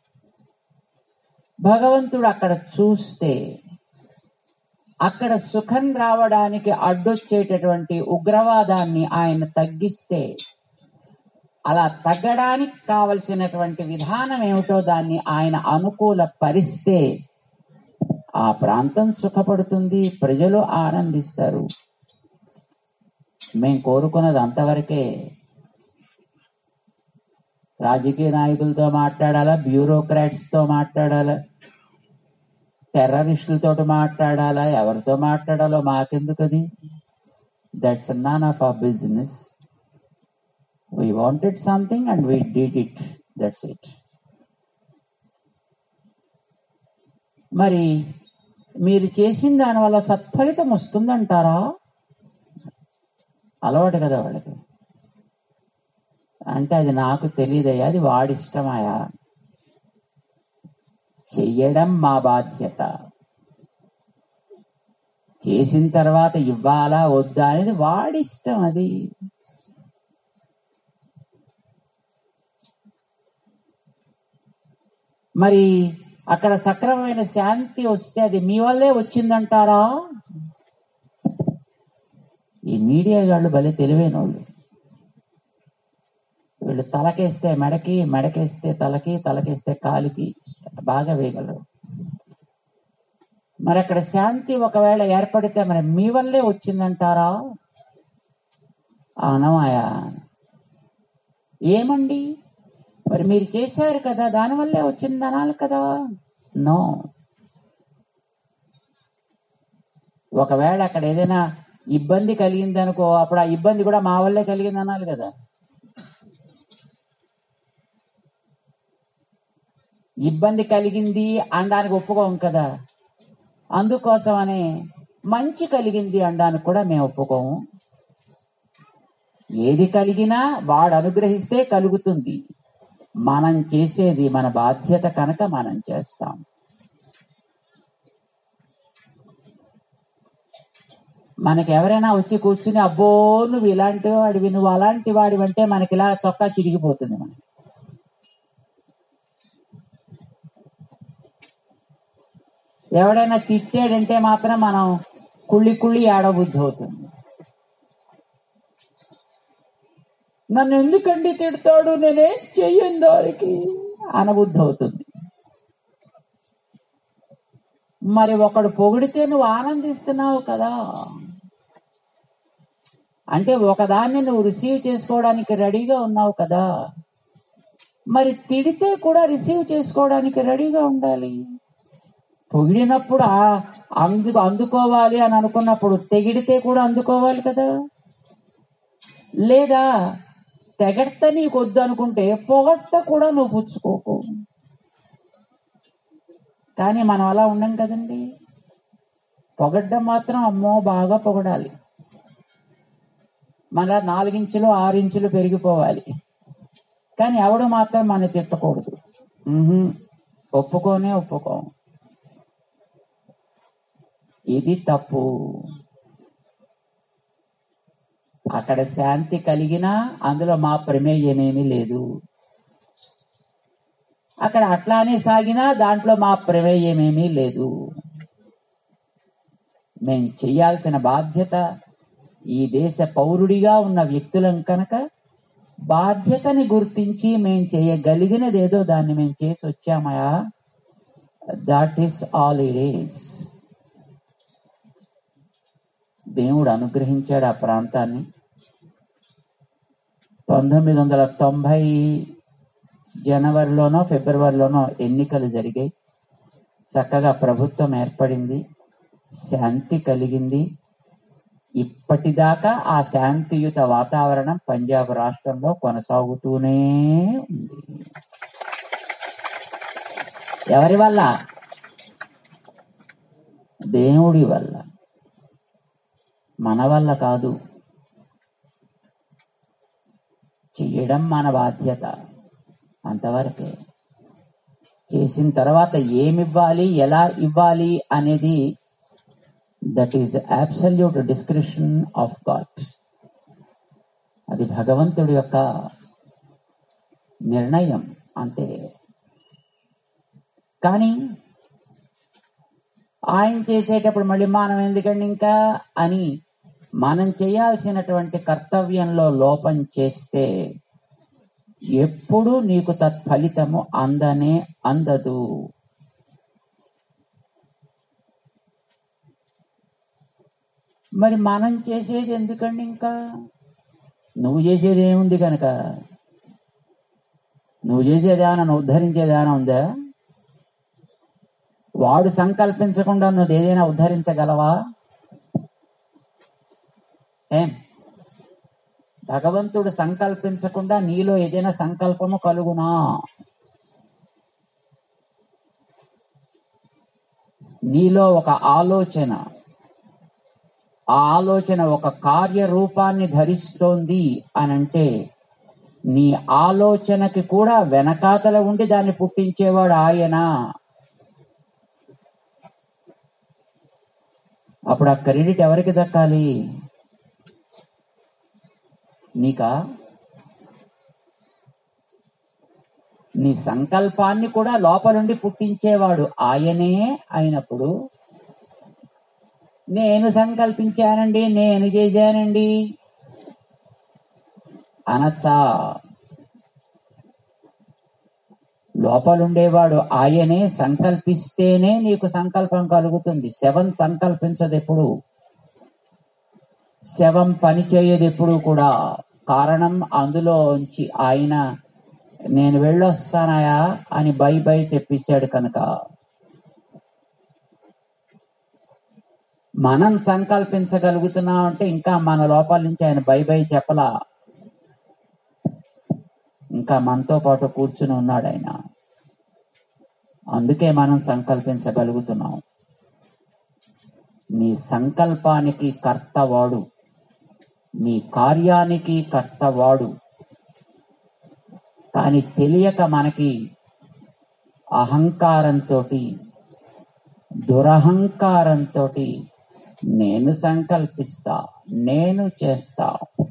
భగవంతుడు అక్కడ చూస్తే, అక్కడ సుఖం రావడానికి అడ్డొచ్చేటటువంటి ఉగ్రవాదాన్ని ఆయన తగ్గిస్తే, అలా తగ్గడానికి కావలసినటువంటి విధానం ఏమిటో దాన్ని ఆయన అనుకూల పరిస్తే ఆ ప్రాంతం సుఖపడుతుంది, ప్రజలు ఆనందిస్తారు. మేం కోరుకున్నది అంతవరకే. రాజకీయ నాయకులతో మాట్లాడాలా, బ్యూరోక్రాట్స్ తో మాట్లాడాలా, టెర్రరిస్టులతో మాట్లాడాలా, ఎవరితో మాట్లాడాలో మాకెందుకు? అది that's none of our business. We wanted something and we did it, that's it. మరి మీరు చేసిన దానివల్ల సత్ఫలితం వస్తుందంటారా? అలవాటు కదా వాళ్ళకి. అంటే అది నాకు తెలియదయ్యా, అది వాడిష్టమాయా. చెయ్యడం మా బాధ్యత. చేసిన తర్వాత ఇవ్వాలా వద్దా అనేది వాడిష్టం. అది మరి అక్కడ సక్రమమైన శాంతి వస్తే అది మీ వల్లే వచ్చిందంటారా? ఈ మీడియా వాళ్ళు భలే తెలివైన వాళ్ళు. వీళ్ళు తలకేస్తే మెడకి, మెడకేస్తే తలకి, తలకేస్తే కాలికి బాగా వేయగలరు. మరి అక్కడ శాంతి ఒకవేళ ఏర్పడితే మరి మీ వల్లే వచ్చిందంటారా? అనమాయా. ఏమండి మరి మీరు చేశారు కదా, దానివల్లే వచ్చింది అనాలి కదా. నో. ఒకవేళ అక్కడ ఏదైనా ఇబ్బంది కలిగింది అనుకో, అప్పుడు ఆ ఇబ్బంది కూడా మా వల్లే కలిగింది అనాలి కదా. ఇబ్బంది కలిగింది అనడానికి ఒప్పుకోం కదా. అందుకోసమనే మంచి కలిగింది అనడానికి కూడా మేము ఒప్పుకోము. ఏది కలిగినా వాడు అనుగ్రహిస్తే కలుగుతుంది. మనం చేసేది మన బాధ్యత కనుక మనం చేస్తాం. మనకి ఎవరైనా వచ్చి కూర్చుని అబ్బో నువ్వు ఇలాంటి వాడివి, నువ్వు అలాంటి వాడివి అంటే మనకి ఇలా చొక్కా చిరిగిపోతుంది. మనకి ఎవడైనా తిట్టాడంటే మాత్రం మనం కుళ్ళి కుళ్ళి ఏడబుద్ధి అవుతుంది. నన్ను ఎందుకండి తిడతాడు, నేనేం చెయ్యను దానికి అనబుద్ధి అవుతుంది. మరి ఒకడు పొగిడితే నువ్వు ఆనందిస్తున్నావు కదా, అంటే ఒకదాన్ని నువ్వు రిసీవ్ చేసుకోవడానికి రెడీగా ఉన్నావు కదా, మరి తిడితే కూడా రిసీవ్ చేసుకోవడానికి రెడీగా ఉండాలి. పొగిడినప్పుడు అందు అందుకోవాలి అని అనుకున్నప్పుడు తెగిడితే కూడా అందుకోవాలి కదా. లేదా తెగడ్త నీకు వద్దు అనుకుంటే పొగడ్త కూడా నువ్వు పుచ్చుకోకు. కానీ మనం అలా ఉండం కదండి. పొగడ్డం మాత్రం అమ్మో బాగా పొగడాలి, మళ్ళా నాలుగించులు ఆరించులు పెరిగిపోవాలి. కానీ ఎవడు మాత్రం మన తిట్టకూడదు. ఒప్పుకోనే ఒప్పుకో. ఇది తప్పు. అక్కడ శాంతి కలిగినా అందులో మా ప్రమేయమేమీ లేదు. అక్కడ అట్లానే సాగినా దాంట్లో మా ప్రమేయమేమీ లేదు. మేం చెయ్యాల్సిన బాధ్యత, ఈ దేశ పౌరుడిగా ఉన్న వ్యక్తులం కనుక బాధ్యతని గుర్తించి మేం చేయగలిగినదేదో దాన్ని మేం చేసి వచ్చామయా. That is all it is. దేవుడు అనుగ్రహించాడు ఆ ప్రాంతాన్ని. పంతొమ్మిది వందల తొంభై జనవరిలోనో ఫిబ్రవరిలోనో ఎన్నికలు జరిగాయి. చక్కగా ప్రభుత్వం ఏర్పడింది, శాంతి కలిగింది. ఇప్పటిదాకా ఆ శాంతియుత వాతావరణం పంజాబ్ రాష్ట్రంలో కొనసాగుతూనే ఉంది. ఎవరి వల్ల? దేవుడి వల్ల, మన వల్ల కాదు. చెయ్యడం మన బాధ్యత, అంతవరకే. చేసిన తర్వాత ఏమివ్వాలి, ఎలా ఇవ్వాలి అనేది that is absolute description of God. అది భగవంతుడి యొక్క నిర్ణయం అంతే. కానీ ఆయన చేసేటప్పుడు మళ్ళీ మనం ఎందుకండి ఇంకా అని మనం చేయాల్సినటువంటి కర్తవ్యంలో లోపం చేస్తే ఎప్పుడు నీకు తత్ఫలితము అందనే అందదు. మరి మనం చేసేది ఎందుకండి ఇంకా? నువ్వు చేసేది ఏముంది కనుక? నువ్వు చేసేది ఏమైనా ఉద్ధరించేది ఏమైనా ఉందా? వాడు సంకల్పించకుండా నువ్వు ఏదైనా ఉద్ధరించగలవా? ఏం భగవంతుడు సంకల్పించకుండా నీలో ఏదైనా సంకల్పము కలుగునా? నీలో ఒక ఆలోచన, ఆ ఆలోచన ఒక కార్యరూపాన్ని ధరిస్తోంది అనంటే నీ ఆలోచనకి కూడా వెనకాతల ఉండి దాన్ని పుట్టించేవాడు ఆయన. అప్పుడు ఆ క్రెడిట్ ఎవరికి దక్కాలి? నీకా? నీ సంకల్పాన్ని కూడా లోపలుండి పుట్టించేవాడు ఆయనే అయినప్పుడు నేను సంకల్పించానండి, నేను చేశానండి అనచ్చా? లోపలుండేవాడు ఆయనే. సంకల్పిస్తేనే నీకు సంకల్పం కలుగుతుంది. శవం సంకల్పించదు ఎప్పుడు, శవం పని చేయదు ఎప్పుడు కూడా. కారణం అందులోంచి ఆయన నేను వెళ్ళొస్తానాయా అని బై బై చెప్పేశాడు కనుక. మనం సంకల్పించగలుగుతున్నాం అంటే ఇంకా మన లోపల నుంచి ఆయన బై బై చెప్పలా, ఇంకా మనతో పాటు కూర్చుని ఉన్నాడు ఆయన. అందుకే మనం సంకల్పించగలుగుతున్నాం. నీ సంకల్పానికి కర్తవాడు, నీ కార్యానికి కర్తవాడు. కానీ తెలియక మనకి అహంకారంతో, దురహంకారంతో నేను సంకల్పిస్తా, నేను చేస్తా.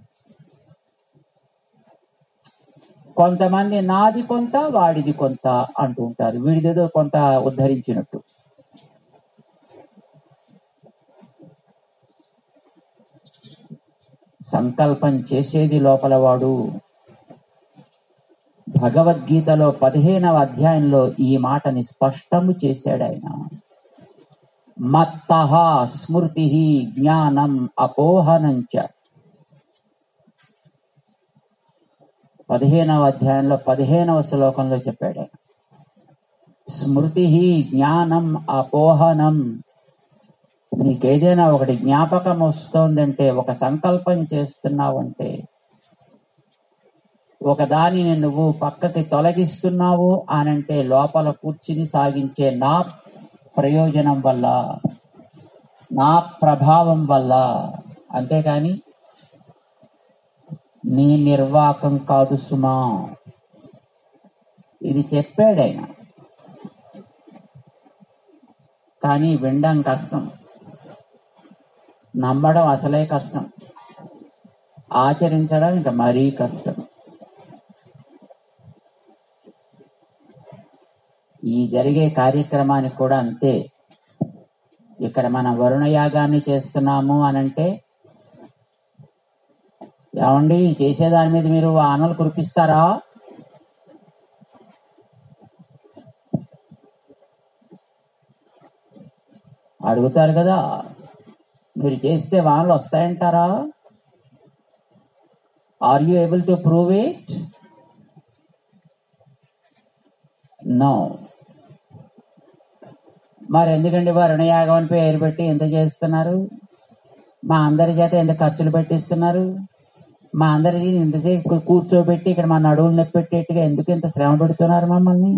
కొంతమంది నాది కొంత వాడిది కొంత అంటూ ఉంటారు, వీడిదేదో కొంత ఉద్ధరించినట్టు. సంకల్పం చేసేది లోపల వాడు. భగవద్గీతలో పదిహేనవ అధ్యాయంలో ఈ మాటని స్పష్టము చేశాడు ఆయన. మత్తః స్మృతి జ్ఞానం అపోహనంచ. పదిహేనవ అధ్యాయంలో పదిహేనవ శ్లోకంలో చెప్పాడు ఆయన. స్మృతి జ్ఞానం అపోహనం. నీకేదైనా ఒకటి జ్ఞాపకం వస్తోందంటే, ఒక సంకల్పం చేస్తున్నావంటే, ఒక దానిని నువ్వు పక్కకి తొలగిస్తున్నావు అనంటే లోపల కూర్చుని సాగించే నా ప్రయోజనం వల్ల, నా ప్రభావం వల్ల, అంతేకాని నీ నిర్వాకం కాదు సుమా. ఇది చెప్పాడైనా, కానీ వినడం కష్టం, నమ్మడం అసలే కష్టం, ఆచరించడం ఇంకా మరీ కష్టం. ఈ జరిగే కార్యక్రమానికి కూడా అంతే. ఇక్కడ మనం వరుణ యాగాన్ని చేస్తున్నాము అనంటే, ఏమండి చేసేదాని మీద మీరు వానలు కురిపిస్తారా? అడుగుతారు కదా. మీరు చేస్తే వానలు వస్తాయంటారా? Are you able to prove it? No. మరి ఎందుకండి వరుణయాగం అని పేరు పెట్టి ఎంత చేస్తున్నారు? మా అందరి చేత ఎంత ఖర్చులు పెట్టిస్తున్నారు? మా అందరి ఇంతసేపు కూర్చోబెట్టి ఇక్కడ మా నడువులు నొప్పి పెట్టేట్టుగా ఎందుకు ఇంత శ్రమ పెడుతున్నారు మమ్మల్ని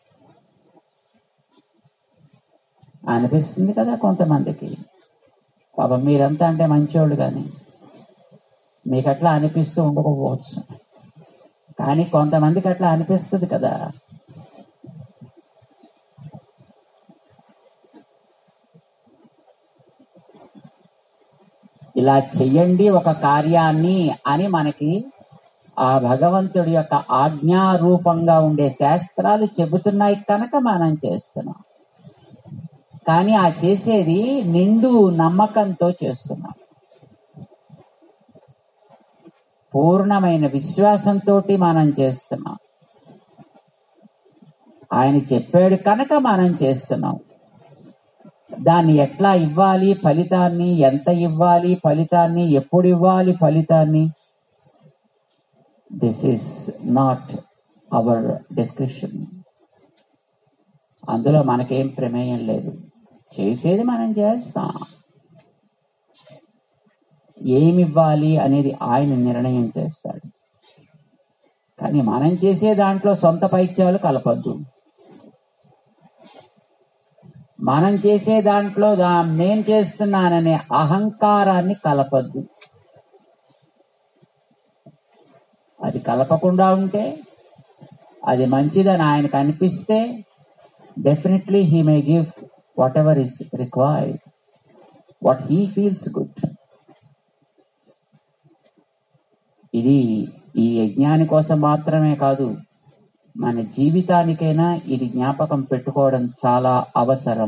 అనిపిస్తుంది కదా కొంతమందికి. పాపం మీరంతా అంటే మంచోళ్ళు, కానీ మీకు అట్లా అనిపిస్తూ ఉండకపోవచ్చు, కానీ కొంతమందికి అట్లా అనిపిస్తుంది కదా. ఇలా చెయ్యండి ఒక కార్యాన్ని అని మనకి ఆ భగవంతుడి యొక్క ఆజ్ఞారూపంగా ఉండే శాస్త్రాలు చెబుతున్నాయి కనుక మనం చేస్తున్నాం. కానీ ఆ చేసేది నిండు నమ్మకంతో చేస్తున్నాం, పూర్ణమైన విశ్వాసంతో మనం చేస్తున్నాం. ఆయన చెప్పాడు కనుక మనం చేస్తున్నాం. దాన్ని ఎట్లా ఇవ్వాలి ఫలితాన్ని, ఎంత ఇవ్వాలి ఫలితాన్ని, ఎప్పుడు ఇవ్వాలి ఫలితాన్ని, this is not our discussion. అందులో మనకేం ప్రమేయం లేదు. చేసేది మనం చేస్తాం. ఏమివ్వాలి అనేది ఆయన నిర్ణయం చేస్తాడు. కానీ మనం చేసే దాంట్లో సొంత పైత్యాలు కలపద్దు. మనం చేసే దాంట్లో నేను చేస్తున్నాననే అహంకారాన్ని కలపద్దు. అది కలపకుండా ఉంటే, అది మంచిదని ఆయనకు అనిపిస్తే, definitely he may give whatever is required, what he feels good. ఇది ఈ యజ్ఞాని కోసం మాత్రమే కాదు, మన జీవితానికైనా ఇది జ్ఞాపకం పెట్టుకోవడం చాలా అవసరం.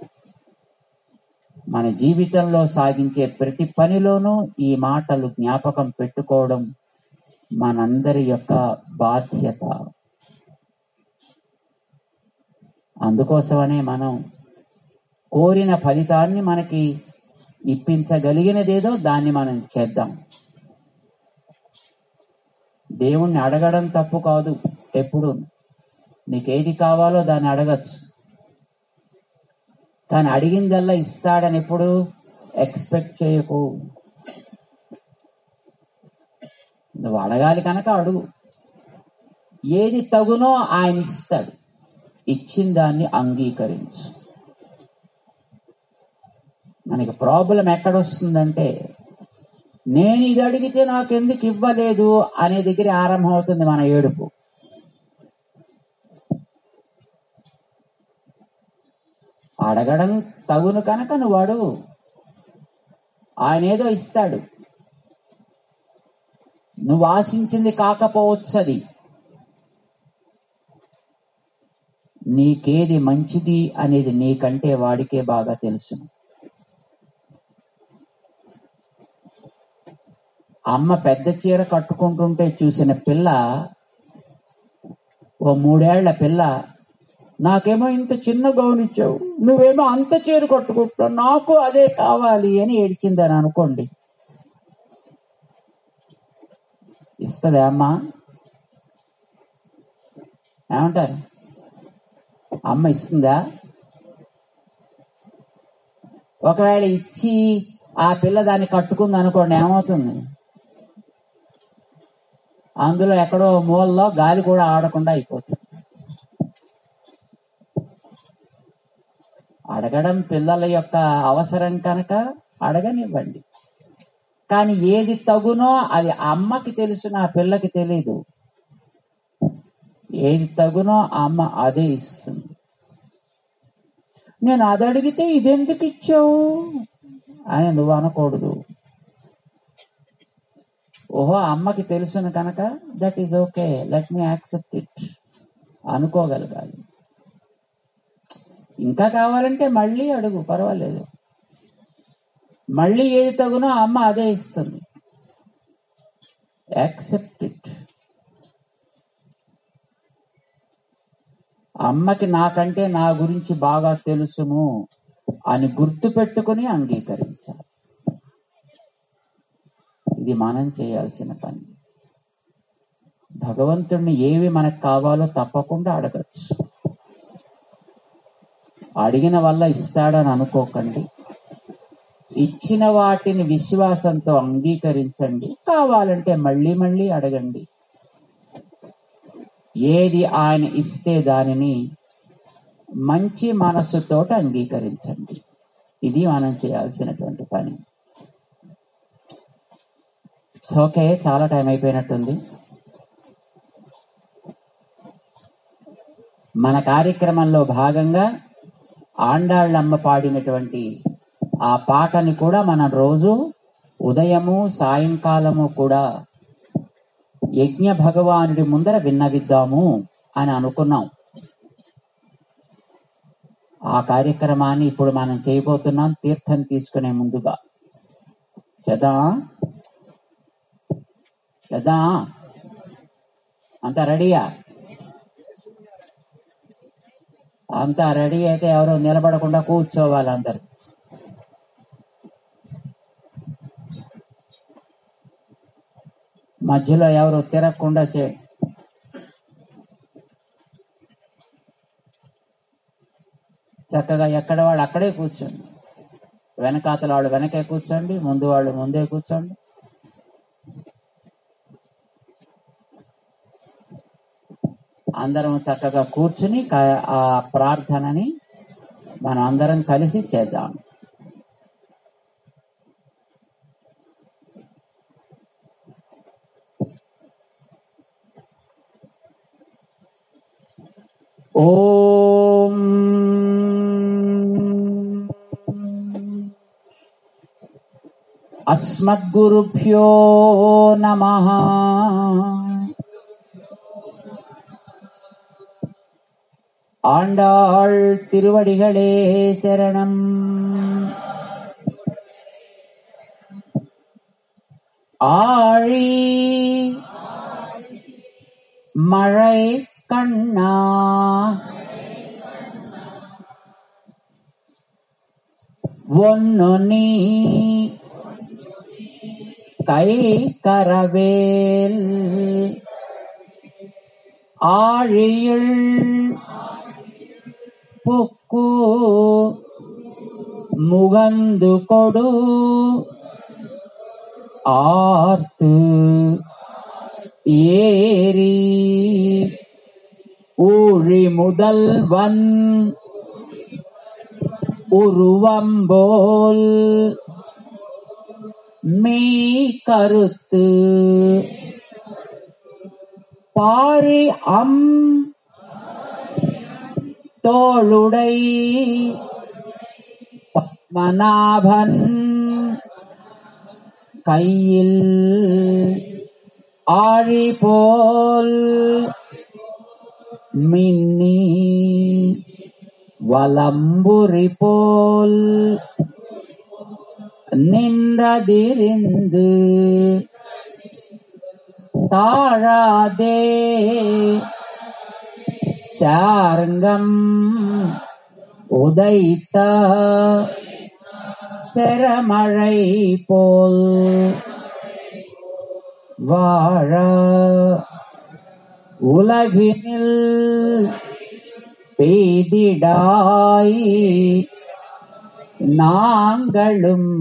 మన జీవితంలో సాగించే ప్రతి పనిలోనూ ఈ మాటలు జ్ఞాపకం పెట్టుకోవడం మనందరి యొక్క బాధ్యత. అందుకోసమనే మనం కోరిన ఫలితాన్ని మనకి ఇప్పించగలిగినదేదో దాన్ని మనం చేద్దాం. దేవుణ్ణి అడగడం తప్పు కాదు. ఎప్పుడు నీకేది కావాలో దాన్ని అడగచ్చు, కానీ అడిగిందల్లా ఇస్తాడని ఎప్పుడు ఎక్స్పెక్ట్ చేయకు. నువ్వు అడగాలి కనుక అడుగు. ఏది తగునో ఆయన ఇస్తాడు. ఇచ్చిన దాన్ని అంగీకరించు. మనకి ప్రాబ్లం ఎక్కడొస్తుందంటే, నేను ఇది అడిగితే నాకెందుకు ఇవ్వలేదు అనే దగ్గర ఆరంభం అవుతుంది మన ఏడుపు. అడగడం తగును కనుక నువ్వు అడుగు. ఆయన ఏదో ఇస్తాడు, నువ్వు ఆశించింది కాకపోవచ్చు. అది నీకేది మంచిది అనేది నీకంటే వాడికే బాగా తెలుసు. అమ్మ పెద్ద చీర కట్టుకుంటుంటే చూసిన పిల్ల, ఓ మూడేళ్ల పిల్ల, నాకేమో ఇంత చిన్న గౌన్ ఇచ్చావు, నువ్వేమో అంత చీర కట్టుకుంటావు, నాకు అదే కావాలి అని ఏడ్చిందని అనుకోండి, ఇస్తుందా అమ్మ? ఏమంటారు? అమ్మ ఇస్తుందా? ఒకవేళ ఇచ్చి ఆ పిల్ల దాన్ని కట్టుకుంది అనుకోండి, ఏమవుతుంది? అందులో ఎక్కడో మూలలో గాలి కూడా ఆడకుండా అయిపోతుంది. అడగడం పిల్లల యొక్క అవసరం కనుక అడగనివ్వండి. కానీ ఏది తగునో అది అమ్మకి తెలుసు, నా పిల్లకి తెలీదు. ఏది తగునో అమ్మ అదే ఇస్తుంది. నేను అది అడిగితే ఇదెందుకు ఇచ్చావు అని నువ్వు అనకూడదు. ఓహో, అమ్మకి తెలుసును కనుక that is okay, let me accept it అనుకోగలగాలి. ఇంకా కావాలంటే మళ్ళీ అడుగు, పర్వాలేదు. మళ్ళీ ఏది తగునో అమ్మ అదే ఇస్తుంది. Accept it. అమ్మకి నాకంటే నా గురించి బాగా తెలుసును అని గుర్తు పెట్టుకుని అంగీకరించాలి. ఇది మనం చేయాల్సిన పని. భగవంతుడిని ఏవి మనకు కావాలో తప్పకుండా అడగచ్చు. అడిగిన వల్ల ఇస్తాడని అనుకోకండి. ఇచ్చిన వాటిని విశ్వాసంతో అంగీకరించండి. కావాలంటే మళ్ళీ మళ్ళీ అడగండి. ఏది ఆయన ఇస్తే దానిని మంచి మనస్సుతో అంగీకరించండి. ఇది మనం చేయాల్సినటువంటి పని. ఓకే, చాలా టైం అయిపోయినట్టుంది. మన కార్యక్రమంలో భాగంగా ఆండాళ్ళమ్మ పాడినటువంటి ఆ పాటని కూడా మనం రోజు ఉదయము సాయంకాలము కూడా యజ్ఞ భగవానుడి ముందర విన్నవిద్దాము అని అనుకున్నాం. ఆ కార్యక్రమాన్ని ఇప్పుడు మనం చేయబోతున్నాం. తీర్థం తీసుకునే ముందుగా చదా చదా అంతా రెడీయా? అంతా రెడీ అయితే ఎవరు నిలబడకుండా కూర్చోవాలి. అందరు మధ్యలో ఎవరు తిరగకుండా చే చక్కగా ఎక్కడ వాళ్ళు అక్కడే కూర్చోండి. వెనకాతల వాళ్ళు వెనకే కూర్చోండి, ముందు వాళ్ళు ముందే కూర్చోండి. అందరం చక్కగా కూర్చుని ఆ ప్రార్థనని మనం అందరం కలిసి చేద్దాం. ఓం అస్మద్గురుభ్యో నమః. ஆண்டாள் திருவடிகளே சரணம். ஆழி மழை கண்ணா ஒன்னு நீ கை கரவேல் ஆழியுள் புக்கு முகந்து கொடு ஆர்த்து ஏரி ஊழி முதல்வன் உருவம்போல் மே கருத்து பாழி அம் தோளுடை பத்மநாபன் கையில் ஆழிபோல் மின்னி வலம்புரி போல் நின்றதிரிந்து தாழாதே சார்ங்கம் உதைத்த செரமழை போல் வாழ உலகினில் பெய்திடாய் நாங்களும்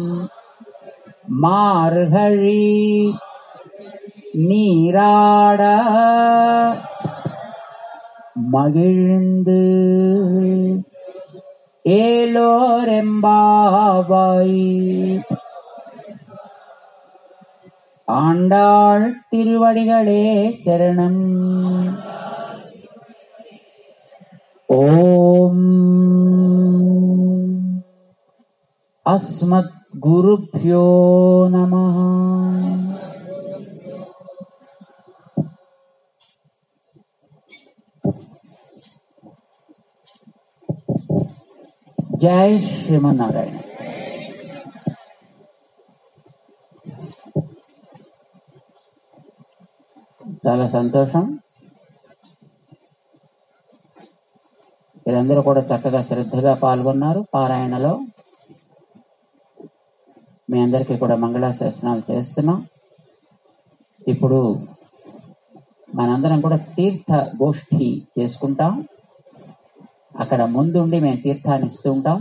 மார்கழி நீராட மகிழ்ந்து ஏலோரெம்பாவாய். ஆண்டாள் திருவடிகளே சரணம். ஓம் அஸ்மத் குருப்யோ நமः. జై శ్రీమన్నారాయణ. చాలా సంతోషం. మీరందరూ కూడా చక్కగా శ్రద్ధగా పాల్గొన్నారు పారాయణలో. మీ అందరికీ కూడా మంగళాశాసనాలు చేస్తున్నాం. ఇప్పుడు మనందరం కూడా తీర్థ గోష్ఠి చేసుకుంటాం. అక్కడ ముందుండి మేము తీర్థాన్ని ఇస్తూ ఉంటాం.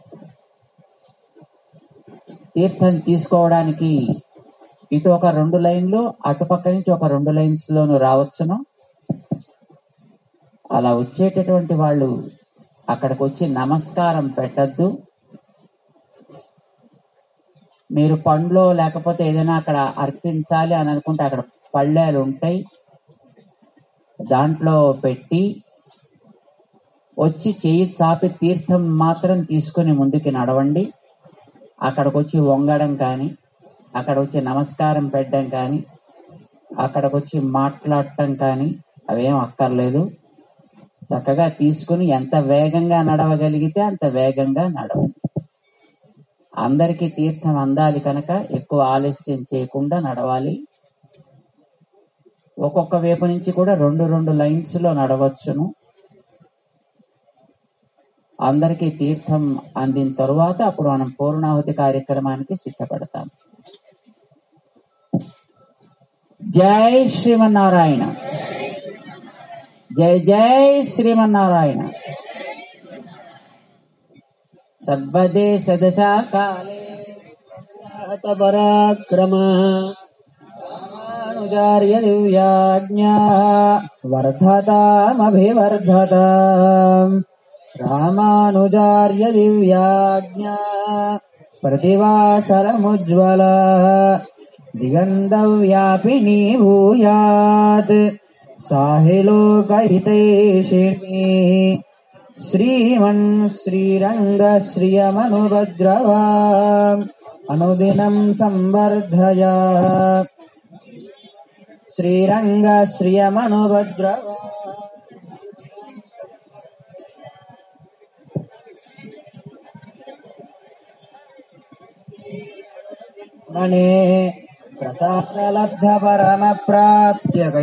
తీర్థం తీసుకోవడానికి ఇటు ఒక రెండు లైన్లు, అటుపక్క నుంచి ఒక రెండు లైన్స్ లోను రావచ్చును. అలా వచ్చేటటువంటి వాళ్ళు అక్కడికి వచ్చి నమస్కారం పెట్టద్దు. మీరు పండ్లో లేకపోతే ఏదైనా అక్కడ అర్పించాలి అని అనుకుంటే అక్కడ పళ్ళేలు ఉంటాయి, దాంట్లో పెట్టి వచ్చి చేయి చాపి తీర్థం మాత్రం తీసుకుని ముందుకి నడవండి. అక్కడికి వచ్చి వంగడం కానీ, అక్కడ వచ్చి నమస్కారం పెట్టడం కానీ, అక్కడికి వచ్చి మాట్లాడటం కానీ అవేం అక్కర్లేదు. చక్కగా తీసుకుని ఎంత వేగంగా నడవగలిగితే అంత వేగంగా నడవండి. అందరికీ తీర్థం అందాలి కనుక ఎక్కువ ఆలస్యం చేయకుండా నడవాలి. ఒక్కొక్క వైపు నుంచి కూడా రెండు రెండు లైన్స్ లో నడవచ్చును. అందరికీ తీర్థం అందిన తరువాత అప్పుడు మనం పూర్ణాహుతి కార్యక్రమానికి సిద్ధపడతాం. జై శ్రీమన్నారాయణ. జై జై శ్రీమన్నారాయణ. సర్వదేశ దశా కాలే పరాక్రమ రామానుజార్య దివ్యాజ్ఞా వర్ధతామభివర్ధతాం. రామానుజార్య దివ్యాజ్ఞా ప్రతివాసరముజ్వల దిగంధవ్యాపినీ భూయాత్ సాహిలోకహితైషిణీ శ్రీమన్ శ్రీరంగ శ్రియమనుభద్రవా అనుదినం సంవర్ధయ. శ్రీరంగ శ్రియమనుభద్రవా మనే ప్రసాదలబ్ధ పరమ ప్రాప్త్య